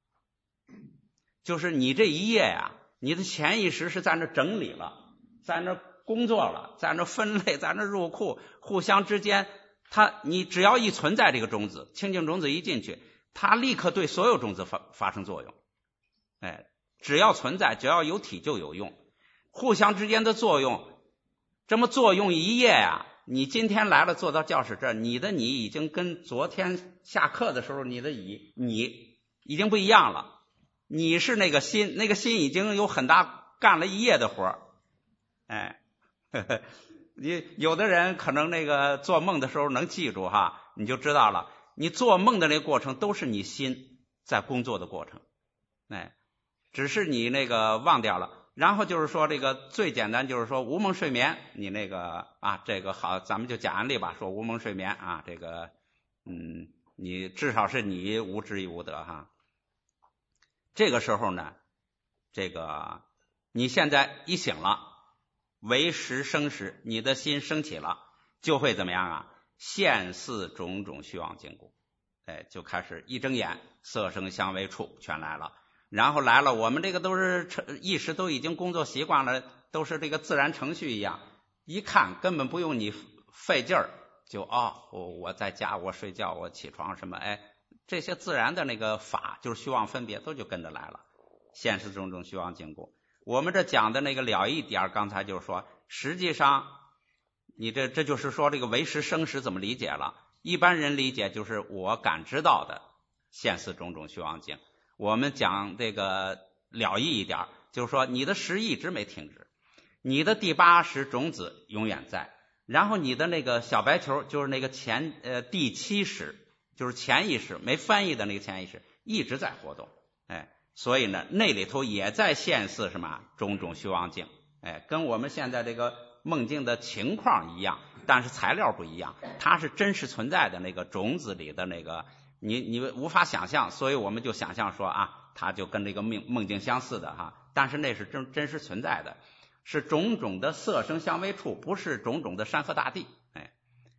就是你这一夜呀、啊，你的潜意识是在那整理了，在那工作了，在那分类，在那入库，互相之间，它你只要一存在这个种子，清净种子一进去，它立刻对所有种子发发生作用。哎，只要存在，只要有体就有用，互相之间的作用，这么作用一夜啊，你今天来了坐到教室这儿，你的你已经跟昨天下课的时候你的你你已经不一样了。你是那个心，那个心已经有很大干了一夜的活儿。哎，呵呵，你有的人可能那个做梦的时候能记住哈，你就知道了。你做梦的那个过程都是你心在工作的过程，哎，只是你那个忘掉了。然后就是说这个最简单就是说无梦睡眠，你那个啊这个好，咱们就讲案例吧，说无梦睡眠啊，这个嗯，你至少是你无知亦无得哈。这个时候呢，这个你现在一醒了，为时生时，你的心升起了，就会怎么样啊？现似种种虚妄境故，哎，就开始一睁眼，色声香味触全来了。然后来了，我们这个都是意识都已经工作习惯了，都是这个自然程序一样，一看根本不用你费劲儿，就哦，我我在家，我睡觉，我起床什么，哎。这些自然的那个法就是虚妄分别都就跟着来了，现实种种虚妄境故。我们这讲的那个了一点，刚才就是说实际上你这这就是说这个唯识生识怎么理解了。一般人理解就是我感知到的现实种种虚妄境。我们讲这个了义一点，就是说你的识一直没停止，你的第八识种子永远在，然后你的那个小白球就是那个前呃第七识，就是潜意识没翻译的那个潜意识一直在活动，哎，所以呢那里头也在现似什么种种虚妄境，哎，跟我们现在这个梦境的情况一样，但是材料不一样，它是真实存在的那个种子里的那个，你你无法想象，所以我们就想象说啊，它就跟这个梦梦境相似的哈，但是那是真真实存在的，是种种的色声香味触，不是种种的山河大地，哎。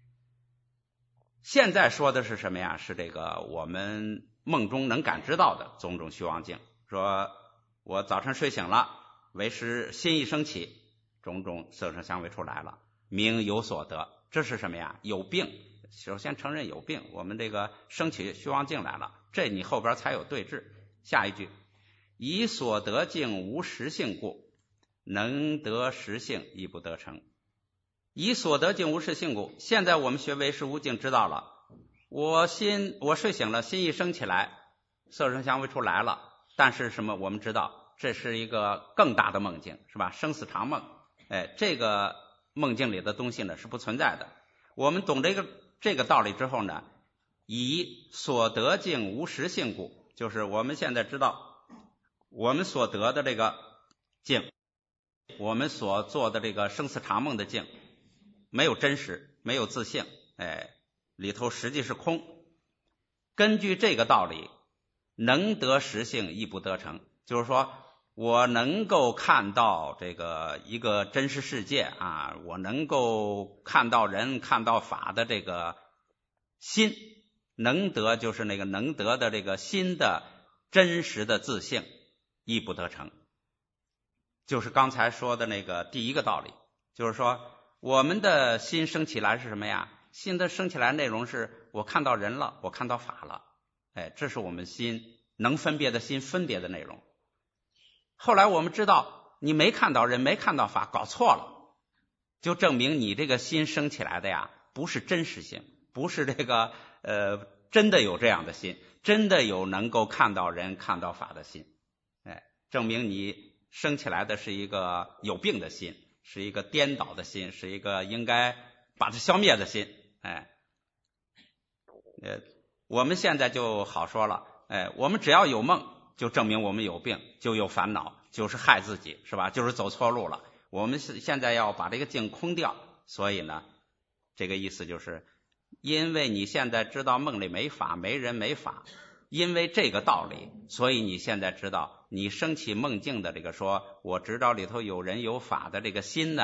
现在说的是什么呀？是这个我们梦中能感知到的种种虚妄境。说我早晨睡醒了，为时心一升起，种种色声香味触来了，名有所得。这是什么呀？有病。首先承认有病，我们这个升起虚妄境来了，这你后边才有对峙。下一句，以所得境无实性故，能得实性亦不得成。以所得境无实性故，现在我们学唯识无境知道了，我心我睡醒了，心一升起来，色声香味触来了，但是什么？我们知道这是一个更大的梦境，是吧？生死长梦，哎，这个梦境里的东西呢是不存在的。我们懂这个这个道理之后呢，以所得境无实性故，就是我们现在知道我们所得的这个境，我们所做的这个生死长梦的境没有真实，没有自性，哎，里头实际是空。根据这个道理，能得实性亦不得成，就是说我能够看到这个一个真实世界啊，我能够看到人看到法的这个心，能得就是那个能得的这个心的真实的自性亦不得成，就是刚才说的那个第一个道理，就是说我们的心升起来是什么呀？心的升起来内容是我看到人了，我看到法了，哎，这是我们心能分别的心分别的内容。后来我们知道你没看到人，没看到法，搞错了，就证明你这个心升起来的呀不是真实性，不是这个呃真的有这样的心，真的有能够看到人看到法的心，哎，证明你升起来的是一个有病的心，是一个颠倒的心，是一个应该把它消灭的心，哎，呃，我们现在就好说了，哎，我们只要有梦，就证明我们有病，就有烦恼，就是害自己，是吧？就是走错路了。我们现在要把这个境空掉，所以呢，这个意思就是，因为你现在知道梦里没法，没人没法，因为这个道理，所以你现在知道，你升起梦境的这个说，我知道里头有人有法的这个心呢，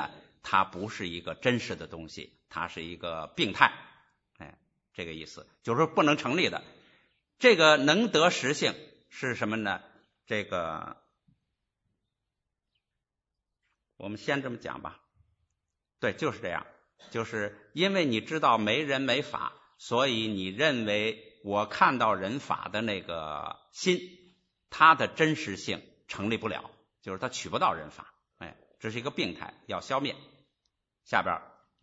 它不是一个真实的东西，它是一个病态。哎，这个意思就是说不能成立的。这个能得实性是什么呢？这个我们先这么讲吧。对，就是这样，就是因为你知道没人没法，所以你认为我看到人法的那个心，它的真实性成立不了，就是它取不到人法。哎，这是一个病态，要消灭。下边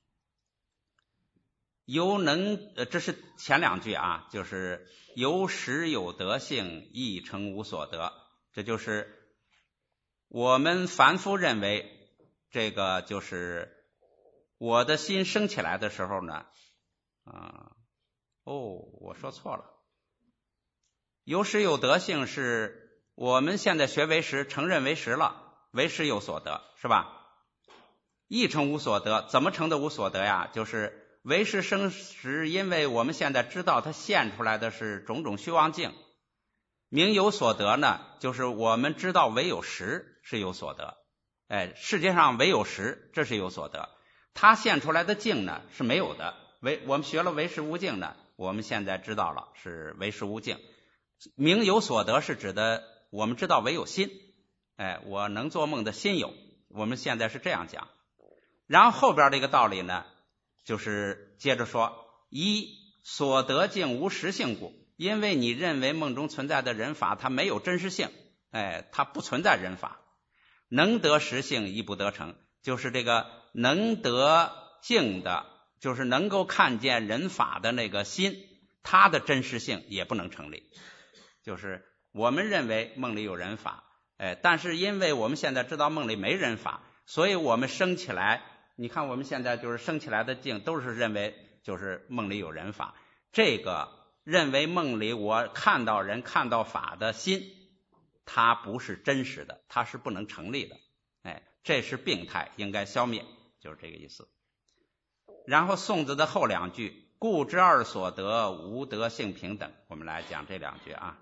由能，呃，这是前两句啊，就是由实有德性，亦成无所得。这就是我们凡夫认为，这个就是我的心升起来的时候呢，啊，哦，我说错了。由实有德性是我们现在学唯识，承认唯识了，唯识有所得，是吧？亦成无所得，怎么成的无所得呀？就是唯识生时，因为我们现在知道它现出来的是种种虚妄境。名有所得呢，就是我们知道唯有实是有所得。哎，世界上唯有实，这是有所得。它现出来的境呢是没有的。唯我们学了唯识无境呢，我们现在知道了是唯识无境。名有所得是指的我们知道唯有心。哎，我能做梦的心有，我们现在是这样讲。然后后边这个道理呢，就是接着说：一所得境无实性故，因为你认为梦中存在的人法它没有真实性，哎，它不存在人法。能得实性亦不得成，就是这个能得境的，就是能够看见人法的那个心，它的真实性也不能成立。就是我们认为梦里有人法，哎，但是因为我们现在知道梦里没人法，所以我们生起来，你看我们现在就是生起来的境都是认为就是梦里有人法。这个认为梦里我看到人看到法的心，它不是真实的，它是不能成立的。哎，这是病态，应该消灭，就是这个意思。然后宋子的后两句，故知二所得，无德性平等。我们来讲这两句啊。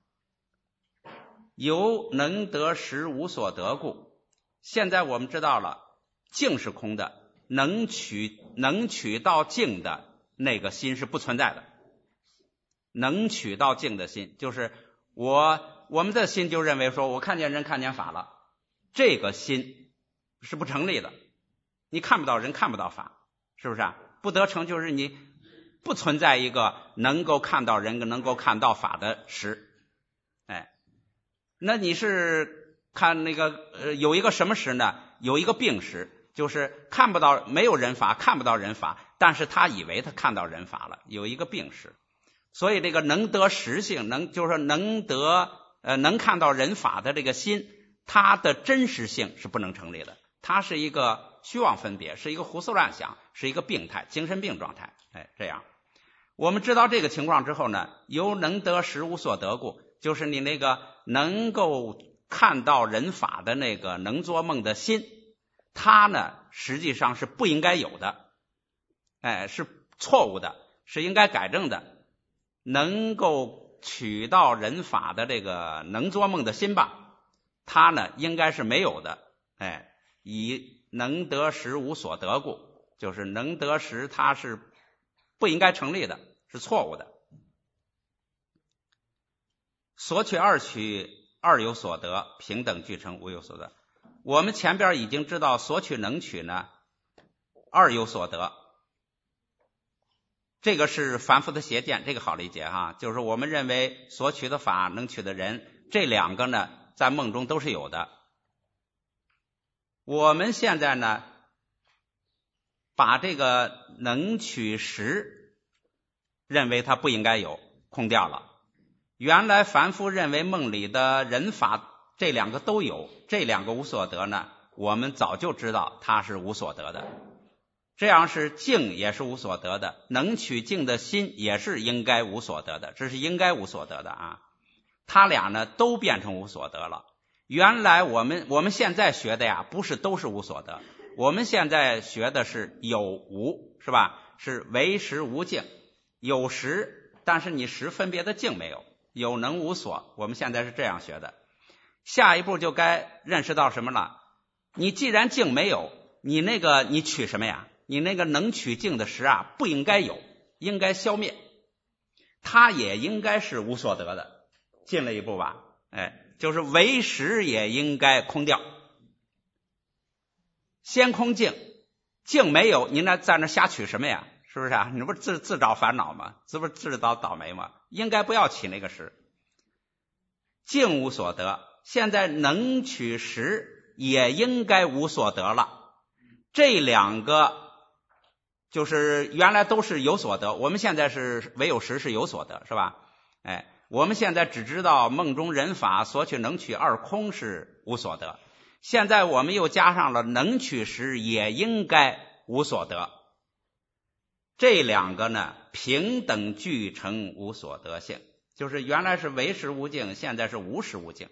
由能得实无所得故，现在我们知道了境是空的，能取能取到境的那个心是不存在的。能取到境的心，就是我我们的心就认为说我看见人看见法了，这个心是不成立的。你看不到人看不到法，是不是啊？不得成就是你不存在一个能够看到人能够看到法的实。哎，那你是看那个呃有一个什么实呢？有一个病实，就是看不到没有人法，看不到人法，但是他以为他看到人法了，有一个病实。所以这个能得实性，能就是说能得呃能看到人法的这个心，它的真实性是不能成立的，它是一个虚妄分别，是一个胡思乱想，是一个病态，精神病状态。哎，这样我们知道这个情况之后呢，由能得实无所得故，就是你那个能够看到人法的那个能做梦的心，它呢实际上是不应该有的，哎，是错误的，是应该改正的。能够取到人法的这个能做梦的心吧，它呢应该是没有的。哎，以能得实无所得故，就是能得实它是不应该成立的，是错误的。所取二取二有所得，平等俱成，无有所得。我们前边已经知道所取能取呢二有所得，这个是凡夫的邪见，这个好理解哈，就是我们认为所取的法能取的人，这两个呢在梦中都是有的。我们现在呢把这个能取实认为它不应该有，空掉了。原来凡夫认为梦里的人法这两个都有，这两个无所得呢，我们早就知道它是无所得的。这样是境也是无所得的，能取境的心也是应该无所得的，这是应该无所得的啊。他俩呢都变成无所得了。原来我们我们现在学的呀，不是都是无所得，我们现在学的是有无，是吧？是唯实无境，有实，但是你实分别的境没有，有能无所，我们现在是这样学的。下一步就该认识到什么了？你既然境没有， 你那个你取什么呀？你那个能取境的实啊，不应该有，应该消灭，它也应该是无所得的。进了一步吧，哎，就是唯识也应该空掉。先空境，境没有，你那在那瞎取什么呀？是不是啊？你不是自自找烦恼吗？这不是自找倒霉吗？应该不要起那个实。境无所得，现在能取实也应该无所得了。这两个就是原来都是有所得，我们现在是唯有实是有所得，是吧？哎，我们现在只知道梦中人法所取能取二空是无所得，现在我们又加上了能取实也应该无所得，这两个呢平等俱成无所得性，就是原来是唯识无境，现在是无实无境，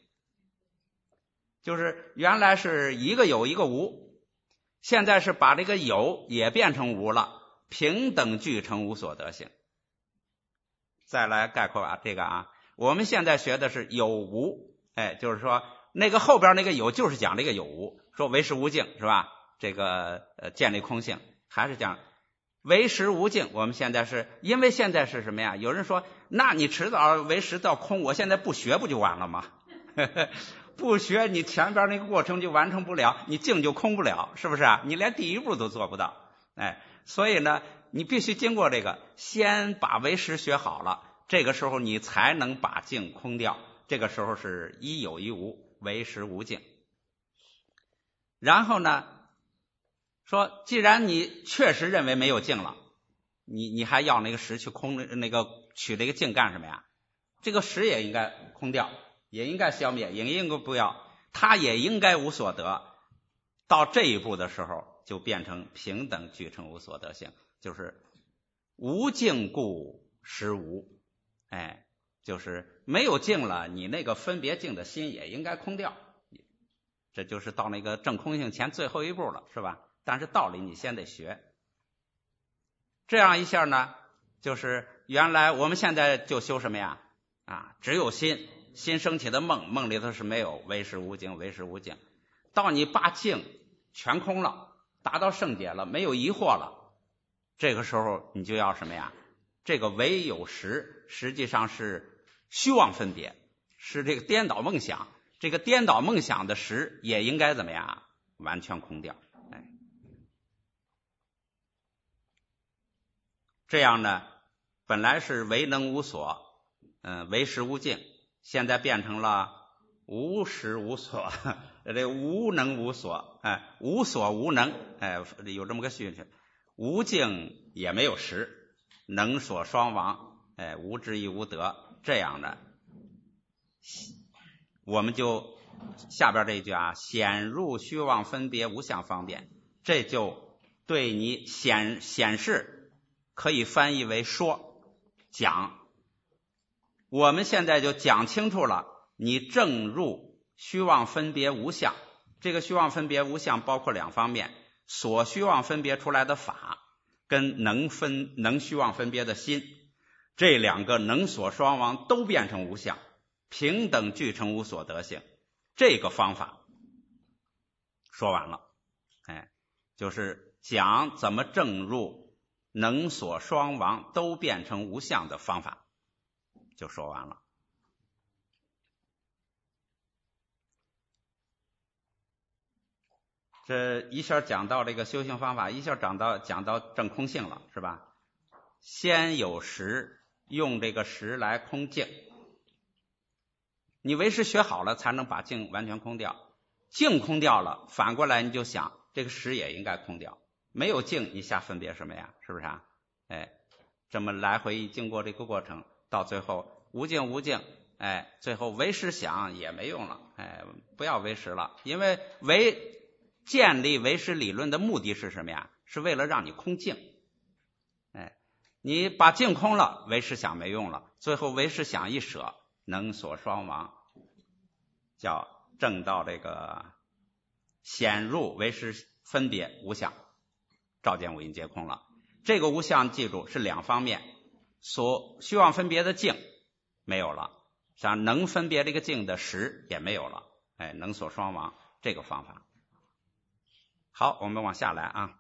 就是原来是一个有一个无，现在是把这个有也变成无了，平等俱成无所得性。再来概括啊，这个啊，我们现在学的是有无，哎，就是说那个后边那个有就是讲这个有无，说唯识无境是吧？这个呃建立空性，还是讲唯识无境。我们现在是因为现在是什么呀？有人说，那你迟早唯识到空，我现在不学不就完了吗？不学你前边那个过程就完成不了，你境就空不了，是不是啊？你连第一步都做不到，哎，所以呢，你必须经过这个，先把唯识学好了，这个时候你才能把境空掉。这个时候是一有一无，唯识无境。然后呢，说既然你确实认为没有境了，你你还要那个实去空那个取这个境干什么呀？这个实也应该空掉，也应该消灭，也应该不要，它也应该无所得。到这一步的时候，就变成平等俱成无所得性，就是无境故实无，哎，就是没有境了，你那个分别境的心也应该空掉。这就是到那个证空性前最后一步了，是吧？但是道理你先得学。这样一下呢，就是原来我们现在就修什么呀？啊，只有心，心升起的梦，梦里头是没有唯识无境，唯识无境。到你把境全空了，达到圣解了，没有疑惑了，这个时候你就要什么呀？这个唯有实实际上是虚妄分别，是这个颠倒梦想，这个颠倒梦想的实也应该怎么样？完全空掉。哎，这样呢，本来是唯能无所，嗯、呃，唯识无境，现在变成了无实无所，这无能无所，哎，无所无能，哎，有这么个序曲。无境也没有实，能所双亡，哎，无知亦无得。这样的，我们就下边这一句啊，显入虚妄分别无相方便，这就对你显显示，可以翻译为说讲。我们现在就讲清楚了，你正入虚妄分别无相，这个虚妄分别无相包括两方面，所虚妄分别出来的法跟能分能虚妄分别的心，这两个能所双亡都变成无相，平等俱成无所得性。这个方法说完了，哎，就是讲怎么正入能所双亡都变成无相的方法就说完了。这一下讲到这个修行方法，一下讲到讲到证空性了，是吧？先有实，用这个实来空境。你唯识学好了，才能把境完全空掉。境空掉了，反过来你就想，这个实也应该空掉。没有境，你瞎分别什么呀？是不是啊？哎，这么来回经过这个过程，到最后无境无境，哎，最后唯识想也没用了，哎，不要唯识了，因为唯建立唯识理论的目的是什么呀？是为了让你空境。哎，你把境空了，唯识想没用了，最后唯识想一舍，能所双亡，叫证到这个显入唯识分别无相，照见五蕴皆空了。这个无相记住是两方面，所虚妄分别的境没有了，像能分别这个境的实也没有了，哎，能所双亡这个方法。 好，我们往下来啊。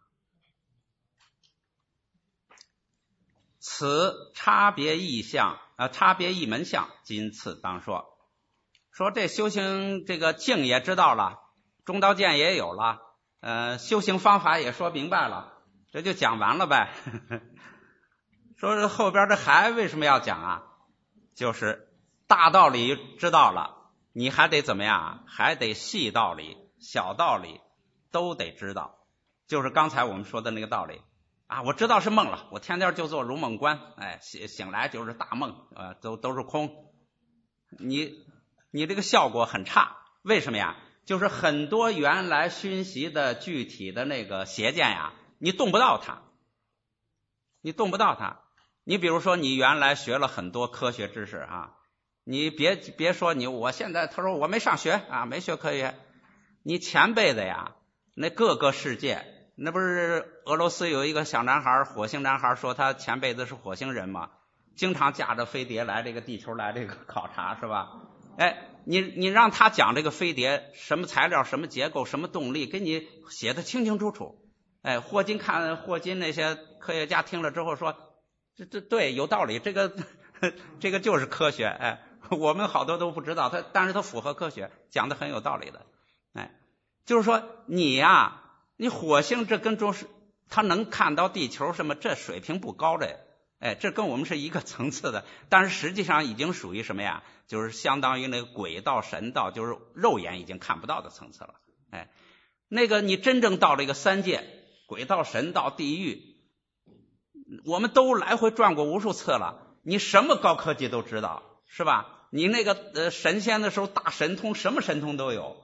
此差别异象，呃，差别异门相，今次当说。说这修行这个境也知道了，中道见也有了，呃，修行方法也说明白了，这就讲完了呗。说后边这还为什么要讲啊？就是大道理知道了，你还得怎么样？还得细道理、小道理都得知道。就是刚才我们说的那个道理啊，我知道是梦了，我天天就做如梦观，哎，醒醒来就是大梦，呃，都都是空。你你这个效果很差，为什么呀？就是很多原来熏习的具体的那个邪见呀，你动不到它，你动不到它。你比如说，你原来学了很多科学知识啊，你别别说你我现在他说我没上学啊，没学科学，你前辈子呀，那各个世界，那不是俄罗斯有一个小男孩，火星男孩，说他前辈子是火星人嘛，经常驾着飞碟来这个地球来这个考察，是吧？哎，你你让他讲这个飞碟什么材料、什么结构、什么动力，给你写的清清楚楚。哎，霍金看霍金那些科学家听了之后说，这这对有道理，这个这个就是科学。哎，我们好多都不知道，他但是他符合科学，讲的很有道理的。哎，就是说你呀、啊，你火星这跟中是他能看到地球什么，这水平不高的。哎，这跟我们是一个层次的，但是实际上已经属于什么呀？就是相当于那个鬼道、神道，就是肉眼已经看不到的层次了。哎，那个你真正到了一个三界，鬼道、神道、地狱，我们都来回转过无数次了，你什么高科技都知道，是吧？你那个呃神仙的时候大神通，什么神通都有。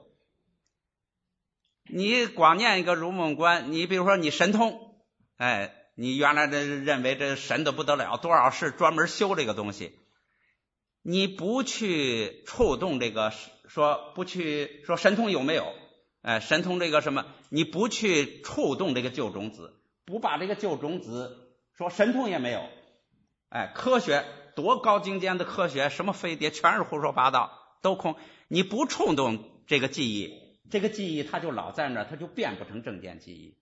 你光念一个如梦观，你比如说你神通，哎。你原来的认为这神的不得了，多少是专门修这个东西，你不去触动这个，说不去说神通有没有，哎，神通这个什么，你不去触动这个旧种子，不把这个旧种子说神通也没有，哎，科学多高精尖的科学，什么飞碟全是胡说八道，都空，你不触动这个记忆，这个记忆它就老在那儿，它就变不成正见记忆。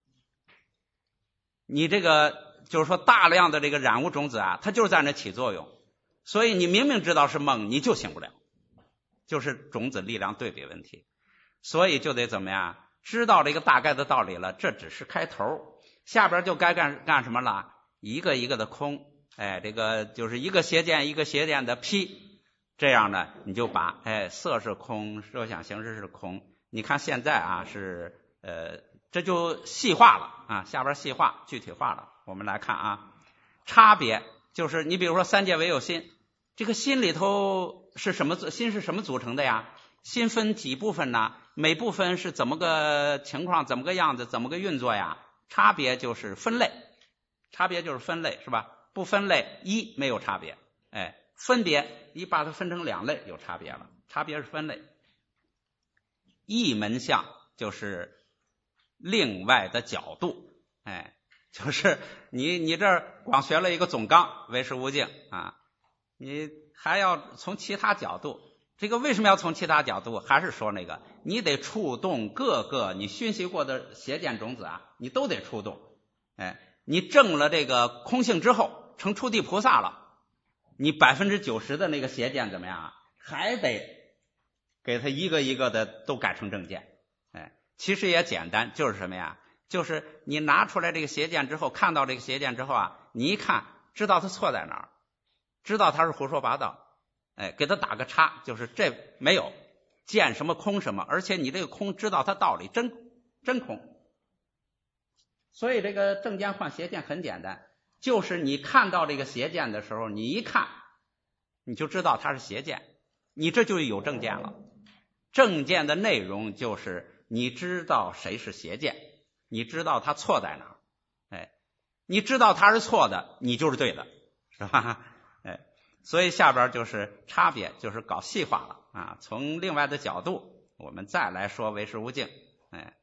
你这个就是说大量的这个染污种子啊，它就是在那起作用，所以你明明知道是梦，你就醒不了，就是种子力量对比问题。所以就得怎么样？知道这个大概的道理了，这只是开头，下边就该干干什么了？一个一个的空，哎，这个就是一个邪见一个邪见的批，这样呢，你就把哎色是空，受想行识是空。你看现在啊是呃。这就细化了啊，下边细化具体化了。我们来看啊，差别就是你比如说三界唯有心，这个心里头是什么？心是什么组成的呀？心分几部分呢？每部分是怎么个情况？怎么个样子？怎么个运作呀？差别就是分类，差别就是分类，是吧？不分类一没有差别，哎，分别一把它分成两类有差别了，差别是分类。异门相就是另外的角度，哎，就是你你这儿光学了一个总纲唯识无境啊，你还要从其他角度，这个为什么要从其他角度？还是说那个你得触动各个你熏习过的邪见种子啊，你都得触动。哎，你证了这个空性之后，成初地菩萨了，你百分之九十的那个邪见怎么样啊？还得给他一个一个的都改成正见。哎，其实也简单，就是什么呀？就是你拿出来这个邪见之后，看到这个邪见之后啊，你一看知道它错在哪儿，知道它是胡说八道，哎，给它打个叉，就是这没有见什么空什么，而且你这个空知道它道理，真真空。所以这个正见换邪见很简单，就是你看到这个邪见的时候，你一看你就知道它是邪见，你这就有正见了。正见的内容就是你知道谁是邪见，你知道他错在哪儿，哎，你知道他是错的，你就是对的，是吧？哎，所以下边就是差别，就是搞细化了啊。从另外的角度，我们再来说唯识无境。哎，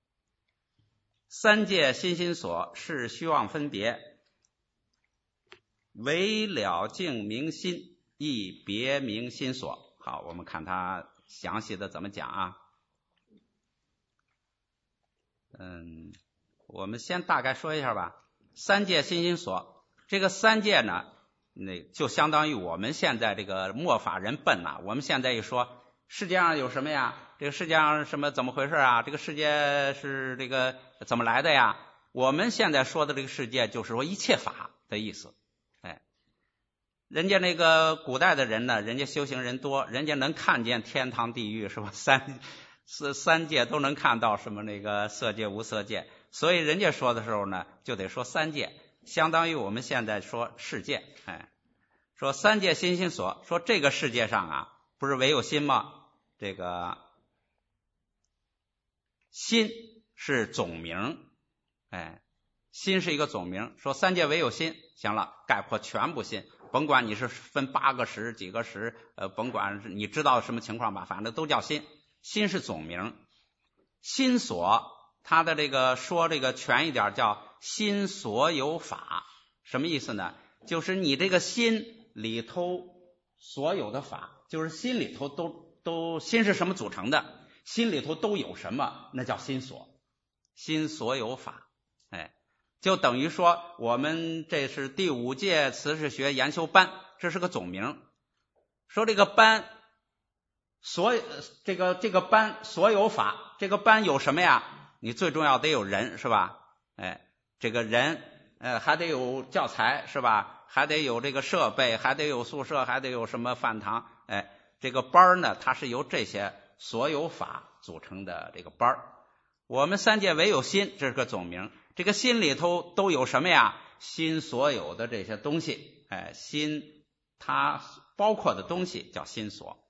三界心心所是虚妄分别，唯了境明心，亦别名心所。好，我们看它详细的怎么讲啊？ 嗯，我们先大概说一下吧。三界心心所，这个三界呢，那就相当于我们现在这个末法人笨呐、啊。我们现在一说世界上有什么呀？这个世界上什么怎么回事啊？这个世界是这个怎么来的呀？我们现在说的这个世界就是说一切法的意思。哎，人家那个古代的人呢，人家修行人多，人家能看见天堂地狱是吧？三三三界都能看到，什么那个色界无色界，所以人家说的时候呢，就得说三界，相当于我们现在说世界。哎，说三界心心所，说这个世界上啊，不是唯有心吗？这个心是总名，哎，心是一个总名。说三界唯有心，行了，概括全部心，甭管你是分八个十几个十，呃，甭管你知道什么情况吧，反正都叫心。心是总名，心所它的这个说这个全一点叫心所有法，什么意思呢？就是你这个心里头所有的法，就是心里头都都心是什么组成的，心里头都有什么，那叫心所，心所有法。哎，就等于说我们这是第五届慈氏学研修班，这是个总名。说这个班所有这个这个班所有法，这个班有什么呀？你最重要得有人是吧？哎，这个人呃还得有教材是吧？还得有这个设备，还得有宿舍，还得有什么饭堂。哎，这个班呢，它是由这些所有法组成的这个班。我们三界唯有心，这是个总名。这个心里头都有什么呀？心所有的这些东西，哎，心它包括的东西叫心所。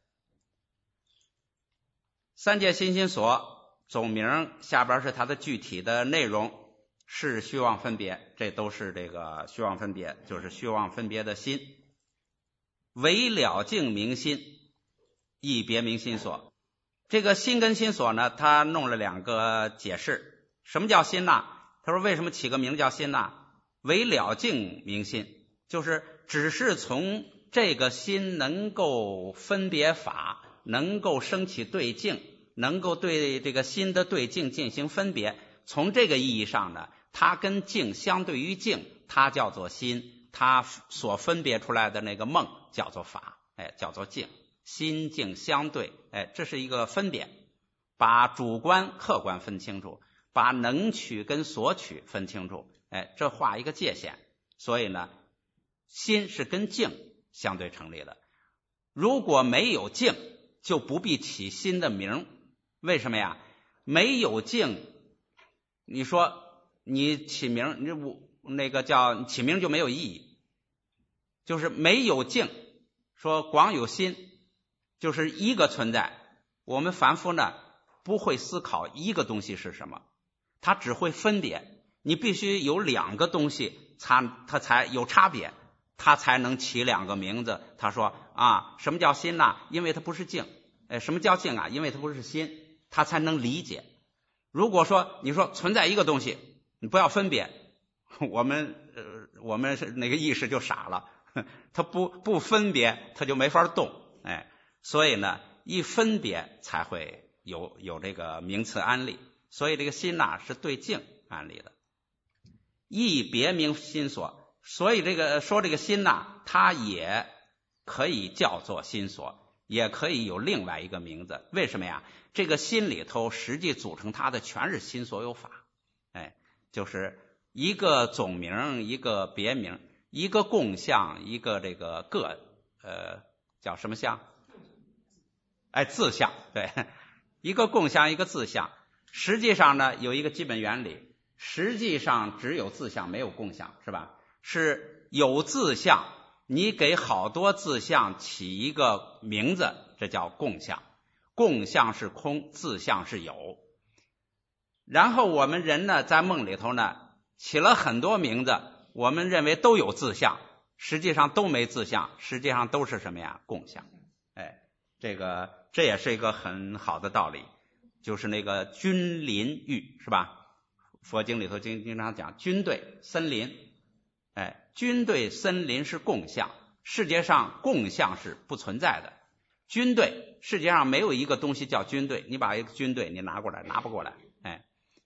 三界心心所总名下边是它的具体的内容，是虚妄分别，这都是这个虚妄分别，就是虚妄分别的心。唯了净明心，亦别明心所。这个心跟心所呢，他弄了两个解释。什么叫心呢？他说为什么起个名叫心呢？唯了净明心，就是只是从这个心能够分别法，能够升起对境，能够对这个心的对境进行分别，从这个意义上呢，它跟境相对于境，它叫做心，它所分别出来的那个梦叫做法，哎，叫做境。心境相对，哎，这是一个分别，把主观客观分清楚，把能取跟所取分清楚，哎，这画一个界限。所以呢，心是跟境相对成立的。如果没有境，就不必起心的名。为什么呀？没有境，你说你起名，你我那个叫起名就没有意义。就是没有境，说光有心，就是一个存在。我们凡夫呢，不会思考一个东西是什么，他只会分别。你必须有两个东西，它它才有差别，它才能起两个名字。他说啊，什么叫心呢？因为它不是境。哎，什么叫境啊？因为它不是心，他才能理解。如果说你说存在一个东西，你不要分别，我们呃我们是那个意识就傻了。他不不分别，他就没法动。哎，所以呢，一分别才会有有这个名词安立。所以这个心呐，是对境安立的。亦别名心所，所以这个说这个心呐，它也可以叫做心所，也可以有另外一个名字。为什么呀？这个心里头实际组成它的全是心所有法。哎，就是一个总名，一个别名，一个共相，一个这个个呃叫什么相？哎，自相。对，一个共相，一个自相。实际上呢，有一个基本原理，实际上只有自相没有共相，是吧？是有自相，你给好多自相起一个名字，这叫共相。共相是空，自相是有。然后我们人呢，在梦里头呢，起了很多名字，我们认为都有自相，实际上都没自相，实际上都是什么呀？共相。哎，这个这也是一个很好的道理，就是那个君临狱，是吧？佛经里头经经常讲军队、森林。哎，军队、森林是共相，世界上共相是不存在的。军队，世界上没有一个东西叫军队，你把一个军队你拿过来，拿不过来。哎，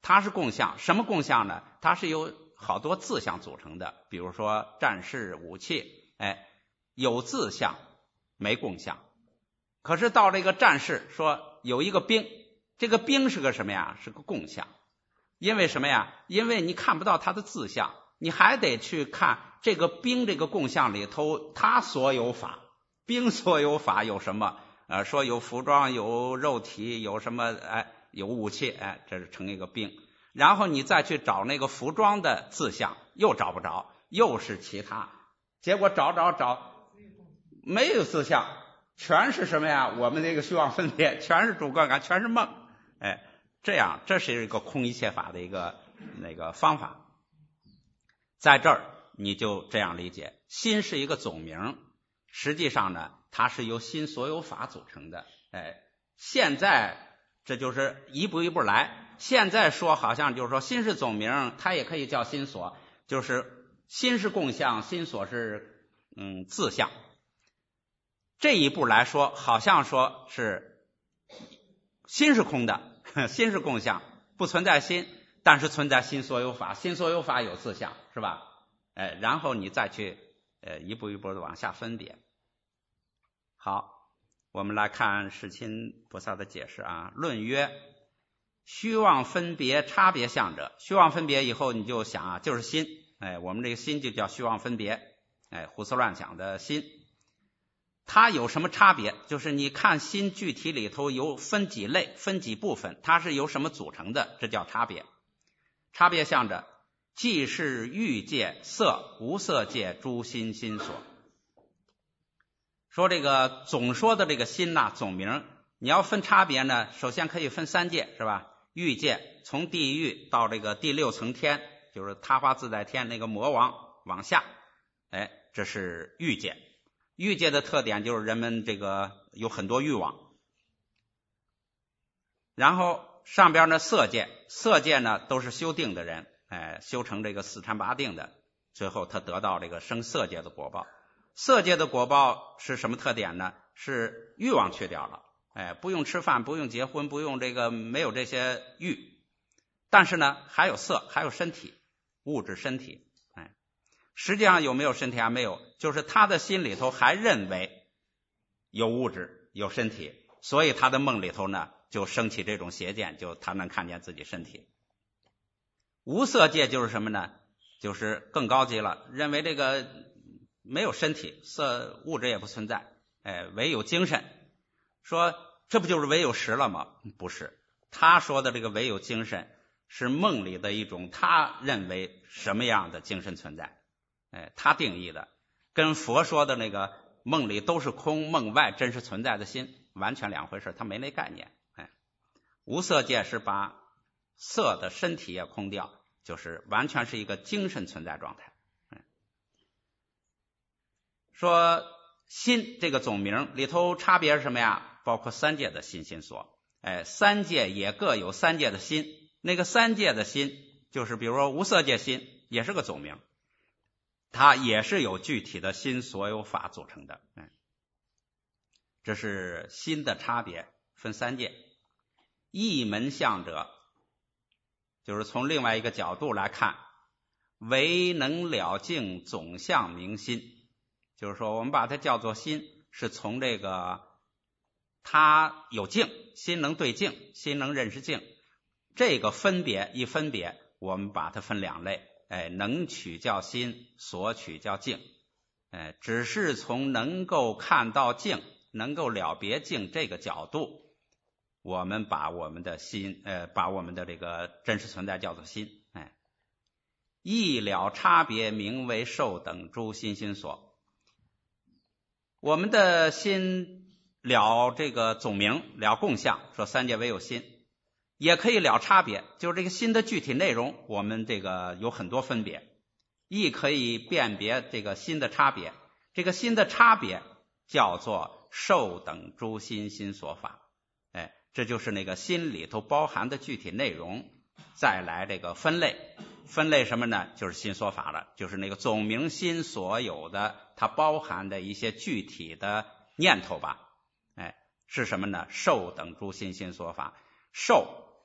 它是共相。什么共相呢？它是由好多字相组成的，比如说战士、武器，哎，有字相没共相。可是到这个战士说有一个兵，这个兵是个什么呀？是个共相。因为什么呀？因为你看不到它的字相，你还得去看这个兵这个共相里头它所有法。兵所有法有什么？呃，说有服装，有肉体，有什么？哎，有武器，哎，这是成一个兵。然后你再去找那个服装的字相，又找不着，又是其他。结果找找找，没有字相，全是什么呀？我们这个虚妄分别，全是主观感，全是梦。哎，这样，这是一个空一切法的一个那个方法。在这儿你就这样理解，心是一个总名。实际上呢，它是由心所有法组成的。哎，现在这就是一步一步来。现在说好像就是说心是总名，它也可以叫心所，就是心是共相，心所是嗯自相。这一步来说，好像说是心是空的，心是共相，不存在心，但是存在心所有法，心所有法有自相，是吧？哎，然后你再去呃一步一步的往下分别。好，我们来看世亲菩萨的解释啊。论曰：虚妄分别差别相者，虚妄分别以后你就想啊，就是心，哎，我们这个心就叫虚妄分别，哎，胡思乱想的心。它有什么差别？就是你看心具体里头有分几类，分几部分，它是由什么组成的，这叫差别。差别相者，即是欲界、色、无色界诸心心所。说这个总说的这个心呐、啊，总名，你要分差别呢，首先可以分三界，是吧？欲界从地狱到这个第六层天，就是他化自在天那个魔王往下，哎，这是欲界。欲界的特点就是人们这个有很多欲望。然后上边呢色界，色界呢都是修定的人，哎，修成这个四禅八定的，最后他得到这个生色界的果报。色界的果报是什么特点呢？是欲望去掉了，哎，不用吃饭，不用结婚，不用这个，没有这些欲。但是呢，还有色，还有身体，物质身体，哎，实际上有没有身体还没有，就是他的心里头还认为有物质，有身体，所以他的梦里头呢就升起这种邪见，就他能看见自己身体。无色界就是什么呢？就是更高级了，认为这个没有身体，色物质也不存在，哎，唯有精神。说这不就是唯有实了吗？不是，他说的这个唯有精神是梦里的一种他认为什么样的精神存在，哎，他定义的，跟佛说的那个梦里都是空，梦外真实存在的心完全两回事，他没那概念。哎，无色界是把色的身体也空掉，就是完全是一个精神存在状态。说心这个总名里头差别是什么呀？包括三界的心心所，哎，三界也各有三界的心，那个三界的心就是比如说无色界心也是个总名，它也是有具体的心所有法组成的。哎，这是心的差别，分三界。一门相者，就是从另外一个角度来看，唯能了境总相明心，就是说我们把它叫做心，是从这个它有境，心能对境，心能认识境，这个分别一分别，我们把它分两类，哎，能取叫心，所取叫境，哎，只是从能够看到境，能够了别境这个角度，我们把我们的心，呃，把我们的这个真实存在叫做心，哎，一了差别，名为受等诸心心所。我们的心了这个总名，了共相，说三界唯有心，也可以了差别，就是这个心的具体内容，我们这个有很多分别，亦可以辨别这个心的差别。这个心的差别叫做受等诸心心所法，哎，这就是那个心里头包含的具体内容。再来这个分类，分类什么呢？就是心所法了，就是那个总名心所有的，它包含的一些具体的念头吧。哎，是什么呢？受等诸心心所法。受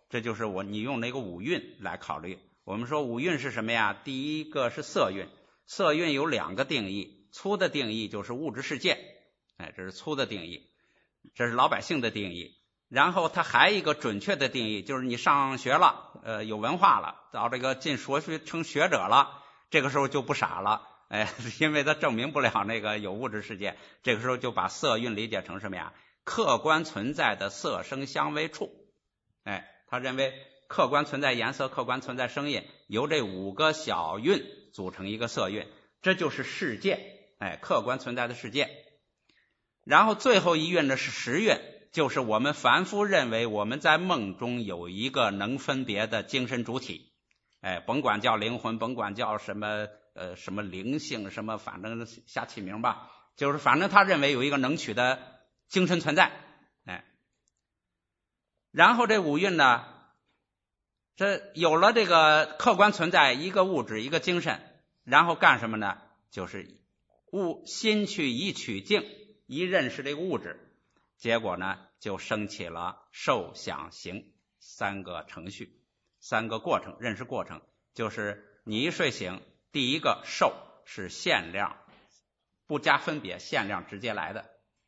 这就是我你用那个五蕴来考虑。我们说五蕴是什么呀？第一个是色蕴，色蕴有两个定义，粗的定义就是物质世界，哎，这是粗的定义，这是老百姓的定义。然后它还有一个准确的定义，就是你上学了，呃，有文化了，到这个进所学成学者了，这个时候就不傻了，哎，因为它证明不了那个有物质世界，这个时候就把色蕴理解成什么呀？客观存在的色声香味触，哎，他认为客观存在颜色，客观存在声音，由这五个小蕴组成一个色蕴，这就是世界，哎，客观存在的世界。然后最后一蕴呢是识蕴，就是我们凡夫认为我们在梦中有一个能分别的精神主体，哎，甭管叫灵魂，甭管叫什么呃什么灵性什么，反正瞎起名吧，就是反正他认为有一个能取的精神存在，哎，然后这五蕴呢，这有了这个客观存在，一个物质一个精神，然后干什么呢？就是物心去以取境，一认识这个物质，结果呢就升起了受想行三个程序，三个过程，认识过程。就是你一睡醒，第一个受是限量，不加分别，限量直接来的。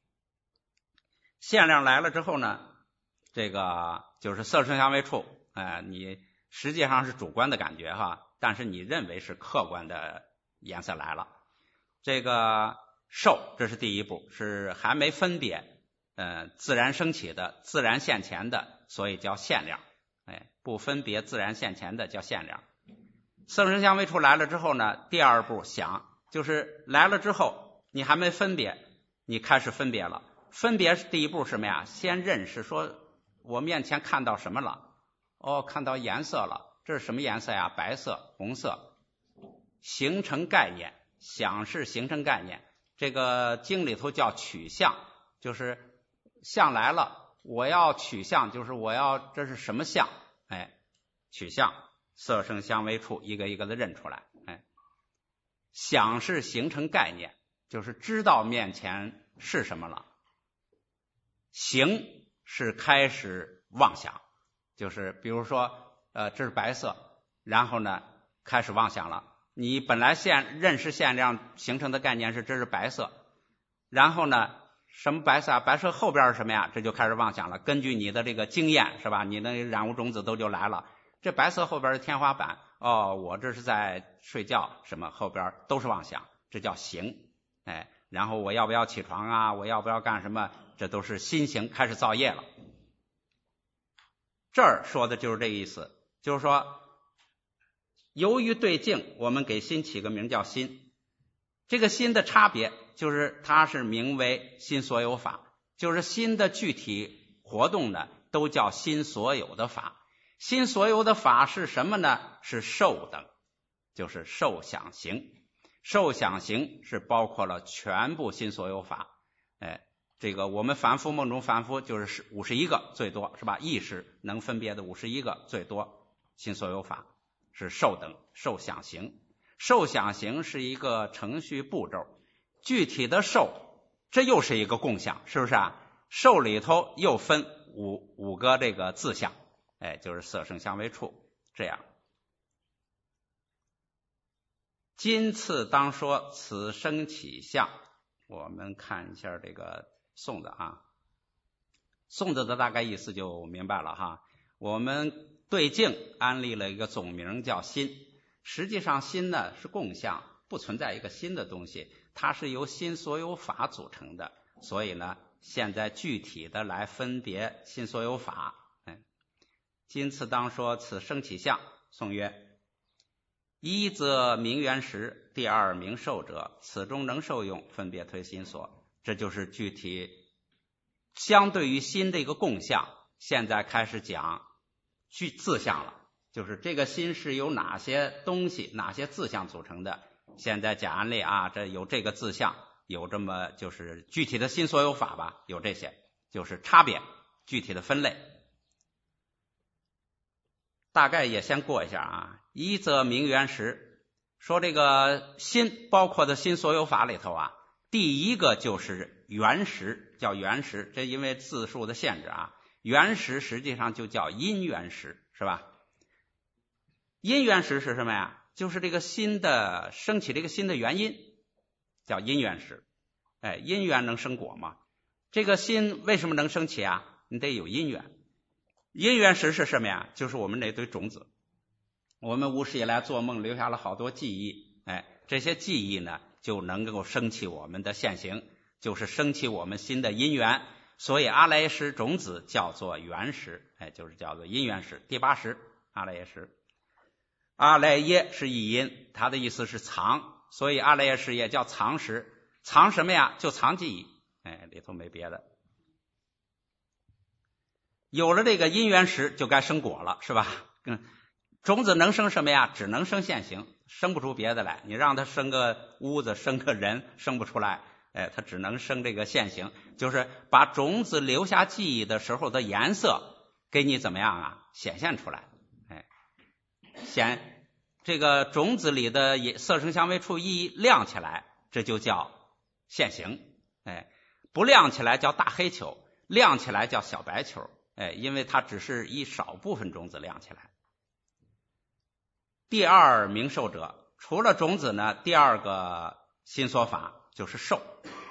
限量来了之后呢，这个就是色声香味触，呃，你实际上是主观的感觉哈，但是你认为是客观的颜色来了。这个受，这是第一步，是还没分别，呃，自然升起的，自然现前的，所以叫限量，哎，不分别自然现前的叫限量。色声香味触来了之后呢，第二步想，就是来了之后你还没分别，你开始分别了。分别是第一步什么呀？先认识，说我面前看到什么了？哦，看到颜色了，这是什么颜色呀？白色、红色，形成概念，想是形成概念。这个经里头叫取象，就是象来了，我要取象，就是我要这是什么象？哎，取象，色声香味触一个一个的认出来。哎，想是形成概念，就是知道面前是什么了。行是开始妄想，就是比如说呃这是白色，然后呢开始妄想了。你本来现认识限量形成的概念是这是白色，然后呢什么白色啊？白色后边是什么呀？这就开始妄想了。根据你的这个经验是吧？你那染物种子都就来了。这白色后边是天花板，哦，我这是在睡觉，什么后边都是妄想，这叫行。哎，然后我要不要起床啊？我要不要干什么？这都是心行，开始造业了。这儿说的就是这意思，就是说由于对境，我们给心起个名叫心。这个心的差别就是它是名为心所有法，就是心的具体活动呢都叫心所有的法。心所有的法是什么呢？是受等，就是受想行。受想行是包括了全部心所有法。哎，这个我们凡夫梦中凡夫就是五十一个最多是吧？意识能分别的五十一个最多，心所有法是受等，受想行。受想行是一个程序步骤，具体的受这又是一个共相，是不是啊？受里头又分五五个这个自相，哎，就是色声香味触这样。今次当说此生起相，我们看一下这个颂子啊，颂子的大概意思就明白了哈。我们对境安立了一个总名叫心，实际上心呢是共相，不存在一个新的东西，它是由心所有法组成的，所以呢现在具体的来分别心所有法。嗯，今次当说此生起相，颂曰：一则名缘识，第二名受者，此中能受用，分别推心所。这就是具体相对于心的一个共相。现在开始讲具自相了，就是这个心是由哪些东西哪些自相组成的。现在讲案例啊，这有这个自相，有这么就是具体的心所有法吧，有这些就是差别具体的分类。大概也先过一下啊。一则名缘识，说这个心包括的心所有法里头啊，第一个就是缘识，叫缘识，这因为字数的限制啊， 原识实际上就叫因缘识，是吧？因缘识是什么呀？就是这个心的升起这个心的原因，叫因缘识。哎，因缘能生果嘛？这个心为什么能升起啊？你得有因缘。因缘识是什么呀？就是我们那堆种子。我们无始以来做梦留下了好多记忆，哎，这些记忆呢就能够升起我们的现行，就是升起我们心的因缘。所以阿赖耶识种子叫做缘识，哎，就是叫做因缘识。第八识阿赖耶识，阿赖耶是一音，它的意思是藏，所以阿赖耶识也叫藏识。藏什么呀？就藏记忆，哎，里头没别的。有了这个因缘识，就该生果了，是吧？嗯，种子能生什么呀？只能生现行，生不出别的来。你让它生个屋子，生个人，生不出来。哎，它只能生这个现行，就是把种子留下记忆的时候的颜色给你怎么样啊？显现出来。哎，显这个种子里的色声香味触一亮起来，这就叫现行。哎，不亮起来叫大黑球，亮起来叫小白球。哎，因为它只是一少部分种子亮起来。第二明受者，除了种子呢，第二个心所法就是受。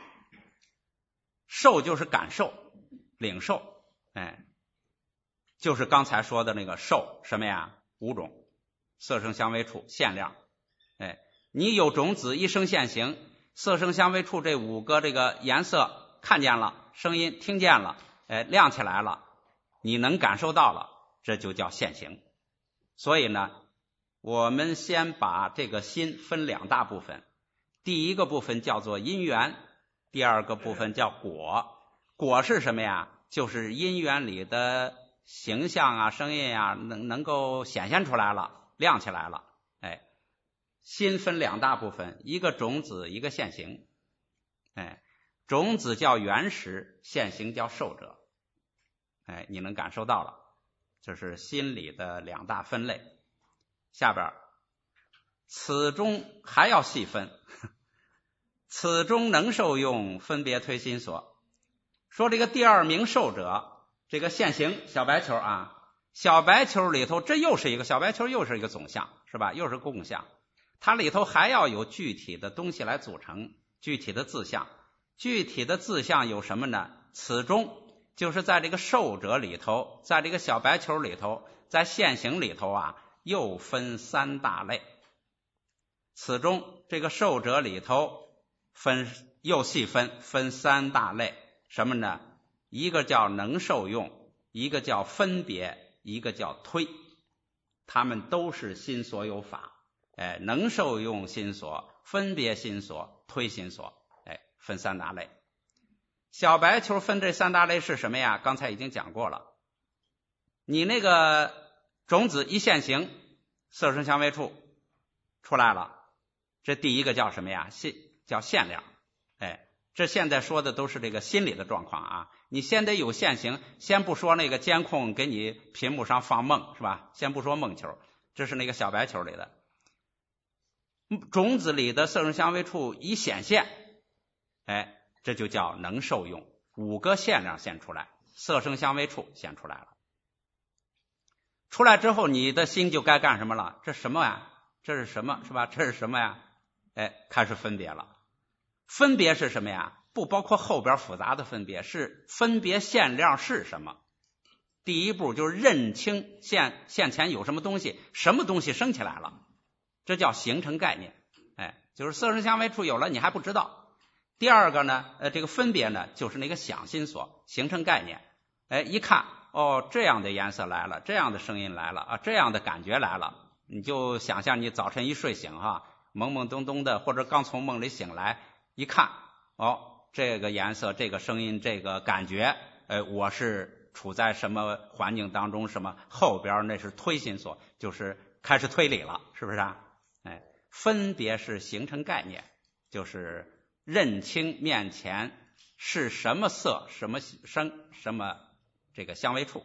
受就是感受、领受，哎，就是刚才说的那个受什么呀？五种，色声香味触限量。哎，你有种子一生现行，色声香味触这五个这个颜色看见了，声音听见了，哎，亮起来了，你能感受到了，这就叫现行。所以呢，我们先把这个心分两大部分，第一个部分叫做因缘，第二个部分叫果。果是什么呀？就是因缘里的形象啊、声音啊，能能够显现出来了，亮起来了。哎，心分两大部分，一个种子，一个现行。哎，种子叫原识，现行叫受者。哎，你能感受到了，这是心理的两大分类。下边此中还要细分，此中能受用，分别推心所。说这个第二明受者，这个现行小白球啊，小白球里头这又是一个小白球，又是一个总相，是吧？又是共相，它里头还要有具体的东西来组成，具体的字相。具体的字相有什么呢？此中就是在这个受者里头，在这个小白球里头，在现行里头啊，又分三大类。此中这个受者里头分又细分，分三大类。什么呢？一个叫能受用，一个叫分别，一个叫推。他们都是心所有法。哎，能受用心所，分别心所，推心所。哎，分三大类。小白球分这三大类是什么呀？刚才已经讲过了。你那个种子一现行，色声香味触出来了，这第一个叫什么呀？叫现量。哎，这现在说的都是这个心理的状况啊。你先得有现行，先不说那个监控给你屏幕上放梦，是吧？先不说梦球，这是那个小白球里的。种子里的色声香味触一显现，哎，这就叫能受用。五个现量现出来，色声香味触现出来了。出来之后，你的心就该干什么了？这什么呀？这是什么？是吧？这是什么呀？哎，开始分别了。分别是什么呀？不包括后边复杂的分别，是分别现量是什么。第一步就是认清现现前有什么东西，什么东西升起来了，这叫形成概念。哎，就是色声香味触有了，你还不知道。第二个呢，呃，这个分别呢，就是那个想心所形成概念。哎，一看，哦，这样的颜色来了，这样的声音来了啊，这样的感觉来了，你就想象你早晨一睡醒哈，懵懵懂懂的，或者刚从梦里醒来，一看，哦，这个颜色，这个声音，这个感觉，呃，我是处在什么环境当中？什么后边那是推心所，就是开始推理了，是不是啊？哎，分别是形成概念，就是认清面前是什么色、什么声、什么这个香味触。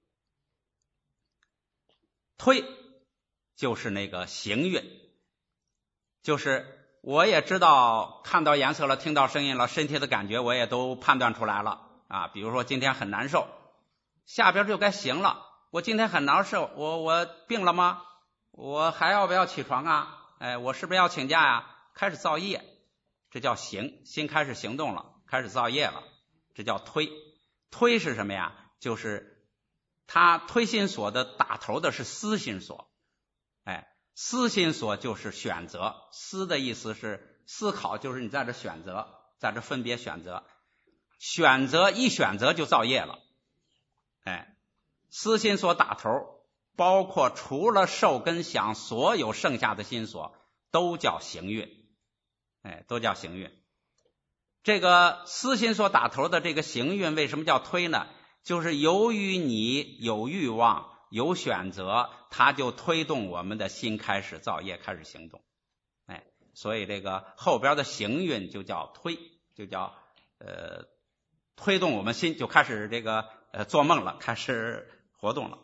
推就是那个行运，就是我也知道看到颜色了，听到声音了，身体的感觉我也都判断出来了啊。比如说今天很难受， 下边就该行了。我今天很难受，我我病了吗？我还要不要起床啊？哎，我是不是要请假呀？开始造业，这叫行，心开始行动了，开始造业了，这叫推。推是什么呀？就是他推心所的打头的是思心所。哎，思心所就是选择，思的意思是思考，就是你在这选择，在这分别选择，选择一选择就造业了。哎，思心所打头，包括除了受跟想所有剩下的心所都叫行运。哎，都叫行运。这个思心所打头的这个行运为什么叫推呢？就是由于你有欲望有选择，它就推动我们的心开始造业，开始行动。哎，所以这个后边的行运就叫推，就叫呃推动我们心就开始这个呃做梦了，开始活动了。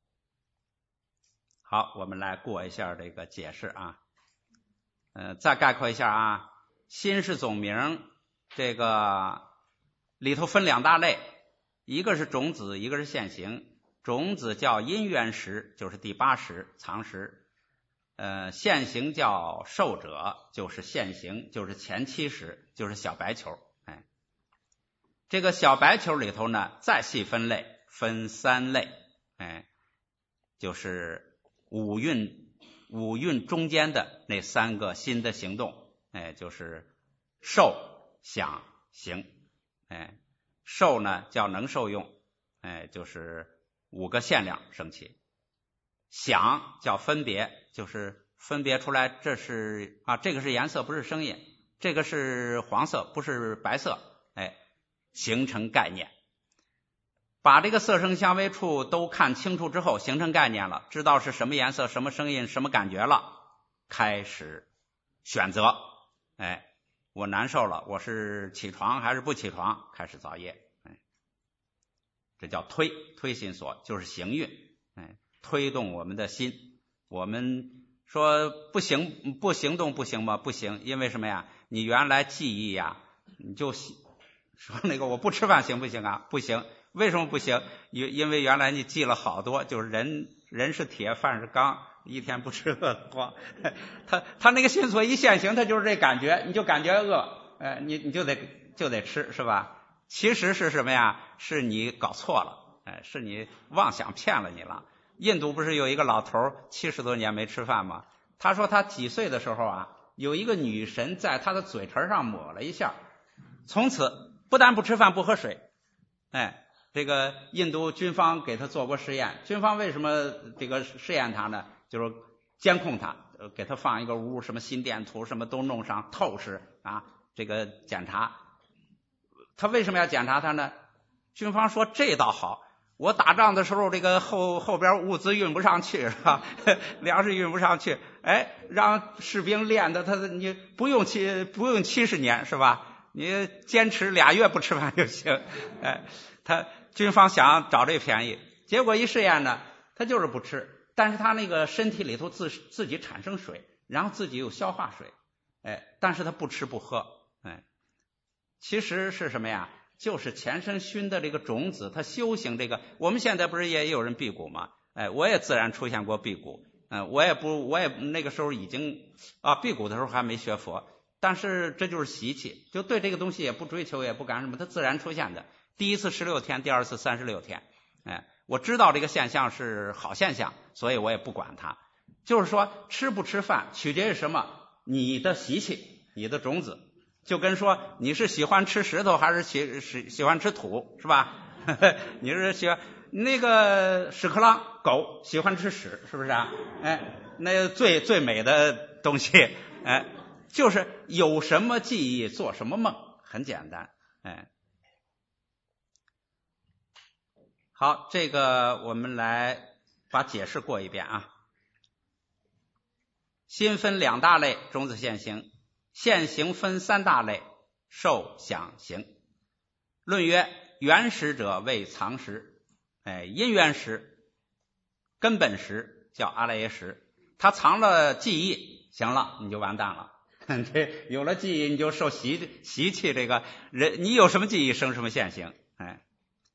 好，我们来过一下这个解释啊。呃，再概括一下啊，心是总名，这个里头分两大类，一个是种子，一个是现行。种子叫因缘识，就是第八识藏识。呃，现行叫受者，就是现行，就是前七识，就是小白球。哎，这个小白球里头呢，再细分类，分三类。哎，就是五蕴。五蕴中间的那三个心的行动，哎，就是受、想、行。哎，受呢叫能受用，哎，就是五个限量升起。想叫分别，就是分别出来，这是啊，这个是颜色，不是声音；这个是黄色，不是白色。哎，形成概念。把这个色声香味触都看清楚之后，形成概念了，知道是什么颜色、什么声音、什么感觉了，开始选择。哎，我难受了，我是起床还是不起床？开始造业。哎，这叫推，推心所，就是行运。哎，推动我们的心。我们说不行，不行动不行吗？不行，因为什么呀？你原来记忆呀，你就说那个我不吃饭行不行啊？不行。为什么不行？因因为原来你记了好多，就是人人是铁，饭是钢，一天不吃饿得慌。他他那个心所一现行，他就是这感觉，你就感觉饿，哎，你你就得就得吃，是吧？其实是什么呀？是你搞错了，哎，是你妄想骗了你了。印度不是有一个老头七十多年没吃饭吗？他说他几岁的时候啊，有一个女神在他的嘴唇上抹了一下，从此不但不吃饭不喝水。哎，这个印度军方给他做过实验，军方为什么这个试验他呢？就是监控他，给他放一个屋，什么心电图什么都弄上，透视啊，这个检查。他为什么要检查他呢？军方说这倒好，我打仗的时候这个后后边物资运不上去，是吧？粮食运不上去，哎，让士兵练的他你不用七不用七十年，是吧？你坚持俩月不吃饭就行。哎，他军方想找这便宜，结果一试验呢，他就是不吃，但是他那个身体里头自自己产生水，然后自己又消化水，哎，但是他不吃不喝。哎，其实是什么呀？就是前生熏的这个种子，他修行这个，我们现在不是也有人辟谷吗？哎，我也自然出现过辟谷，嗯，我也不，我也那个时候已经啊，辟谷的时候还没学佛。但是这就是习气，就对这个东西也不追求，也不干什么，它自然出现的。第一次十六天，第二次三十六天。哎，我知道这个现象是好现象，所以我也不管它。就是说，吃不吃饭取决于什么？你的习气，你的种子。就跟说你是喜欢吃石头还是喜喜喜欢吃土，是吧？你是喜欢那个屎壳郎狗喜欢吃屎，是不是啊？哎，那最最美的东西，哎。就是有什么记忆做什么梦，很简单。哎，好，这个我们来把解释过一遍啊。心分两大类，种子现行。现行分三大类，受想行。论曰，原识者为藏识，哎，因缘识、根本识叫阿赖耶识，它藏了记忆，行了，你就完蛋了。这有了记忆，你就受习习气。这个人，你有什么记忆，生什么现行。哎，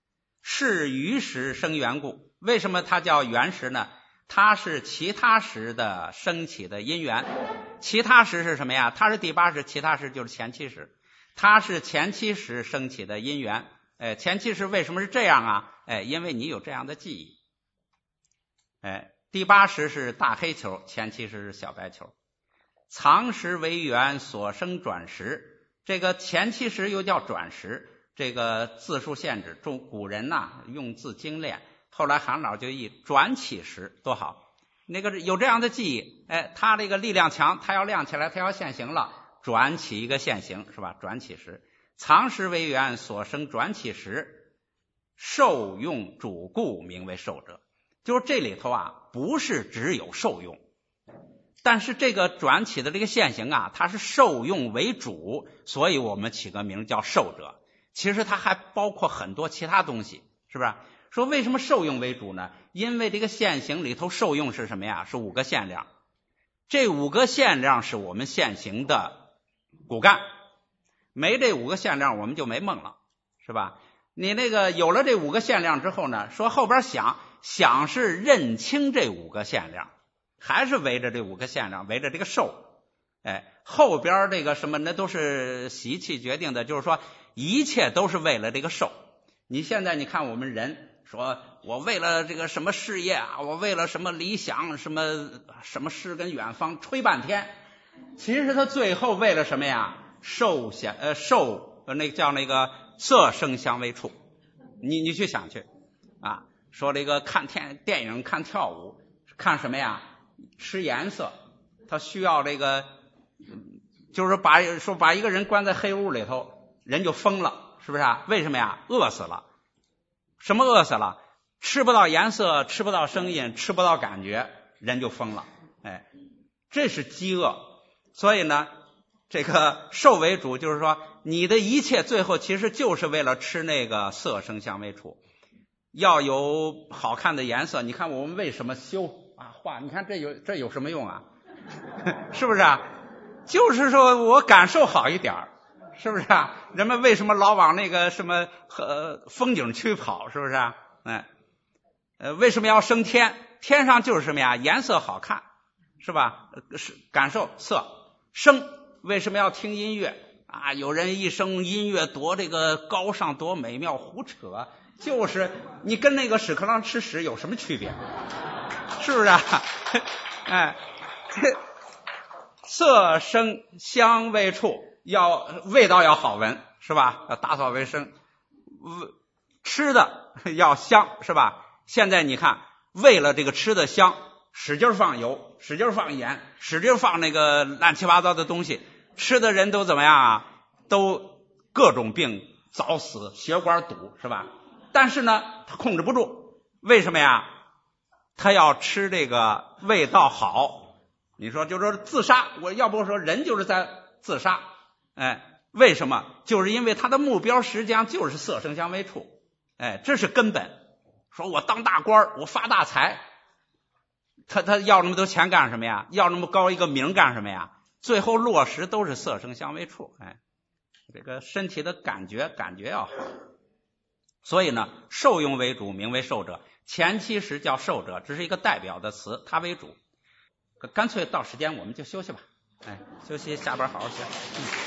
是余时生缘故。为什么它叫缘时呢？它是其他时的升起的因缘。其他时是什么呀？它是第八时，其他时就是前七时，它是前七时升起的因缘。哎，前七时为什么是这样啊？哎，因为你有这样的记忆。哎，第八时是大黑球，前七时是小白球。藏时为缘，所生转时。这个前七时又叫转时，这个字数限制，中古人呐、啊、用字精炼，后来韩老就译转起时，多好。那个有这样的记忆，哎，他这个力量强，他要亮起来，他要现形了，转起一个现形，是吧？转起时。藏时为缘，所生转起时，受用主故，名为受者。就是这里头啊，不是只有受用，但是这个转起的这个现形啊，它是受用为主，所以我们起个名叫受者。其实它还包括很多其他东西，是不是？说为什么受用为主呢？因为这个现形里头受用是什么呀？是五个限量。这五个限量是我们现行的骨干，没这五个限量我们就没梦了，是吧？你那个有了这五个限量之后呢，说后边想想是认清这五个限量，还是围着这五个限量，围着这个受。哎，后边这个什么那都是习气决定的，就是说一切都是为了这个受。你现在你看我们人说我为了这个什么事业啊，我为了什么理想，什么什么诗跟远方吹半天，其实他最后为了什么呀？受想呃受呃那个叫那个色声香味触。你你去想去啊，说这个看电电影看跳舞看什么呀？吃颜色，他需要这个就是把说把一个人关在黑屋里头，人就疯了，是不是啊？为什么呀？饿死了。什么饿死了？吃不到颜色，吃不到声音，吃不到感觉，人就疯了。哎，这是饥饿。所以呢，这个受为主，就是说你的一切最后其实就是为了吃那个色声香味触。要有好看的颜色，你看我们为什么修啊画？你看这有这有什么用啊？是不是啊？就是说我感受好一点，是不是啊？人们为什么老往那个什么呃风景区跑？是不是啊？哎，呃，为什么要升天？天上就是什么呀？颜色好看，是吧？是感受色。声为什么要听音乐啊？有人一生音乐多这个高尚多美妙，胡扯。就是你跟那个屎壳郎吃屎有什么区别？是不是啊？哎，色声香味触，要味道要好闻，是吧？要打扫卫生。吃的要香，是吧？现在你看，为了这个吃的香，使劲放油，使劲放盐，使劲放那个乱七八糟的东西，吃的人都怎么样啊？都各种病早死，血管堵，是吧？但是呢，他控制不住，为什么呀？他要吃这个味道好。你说就说自杀，我要不说人就是在自杀。哎，为什么？就是因为他的目标实际上就是色声香味触。哎，这是根本。说我当大官，我发大财，他他要那么多钱干什么呀？要那么高一个名干什么呀？最后落实都是色声香味触。哎，这个身体的感觉感觉要好。所以呢，受用为主，名为受者。前期时叫受者，只是一个代表的词，它为主。干脆到时间我们就休息吧。哎，休息，下班好好学。嗯。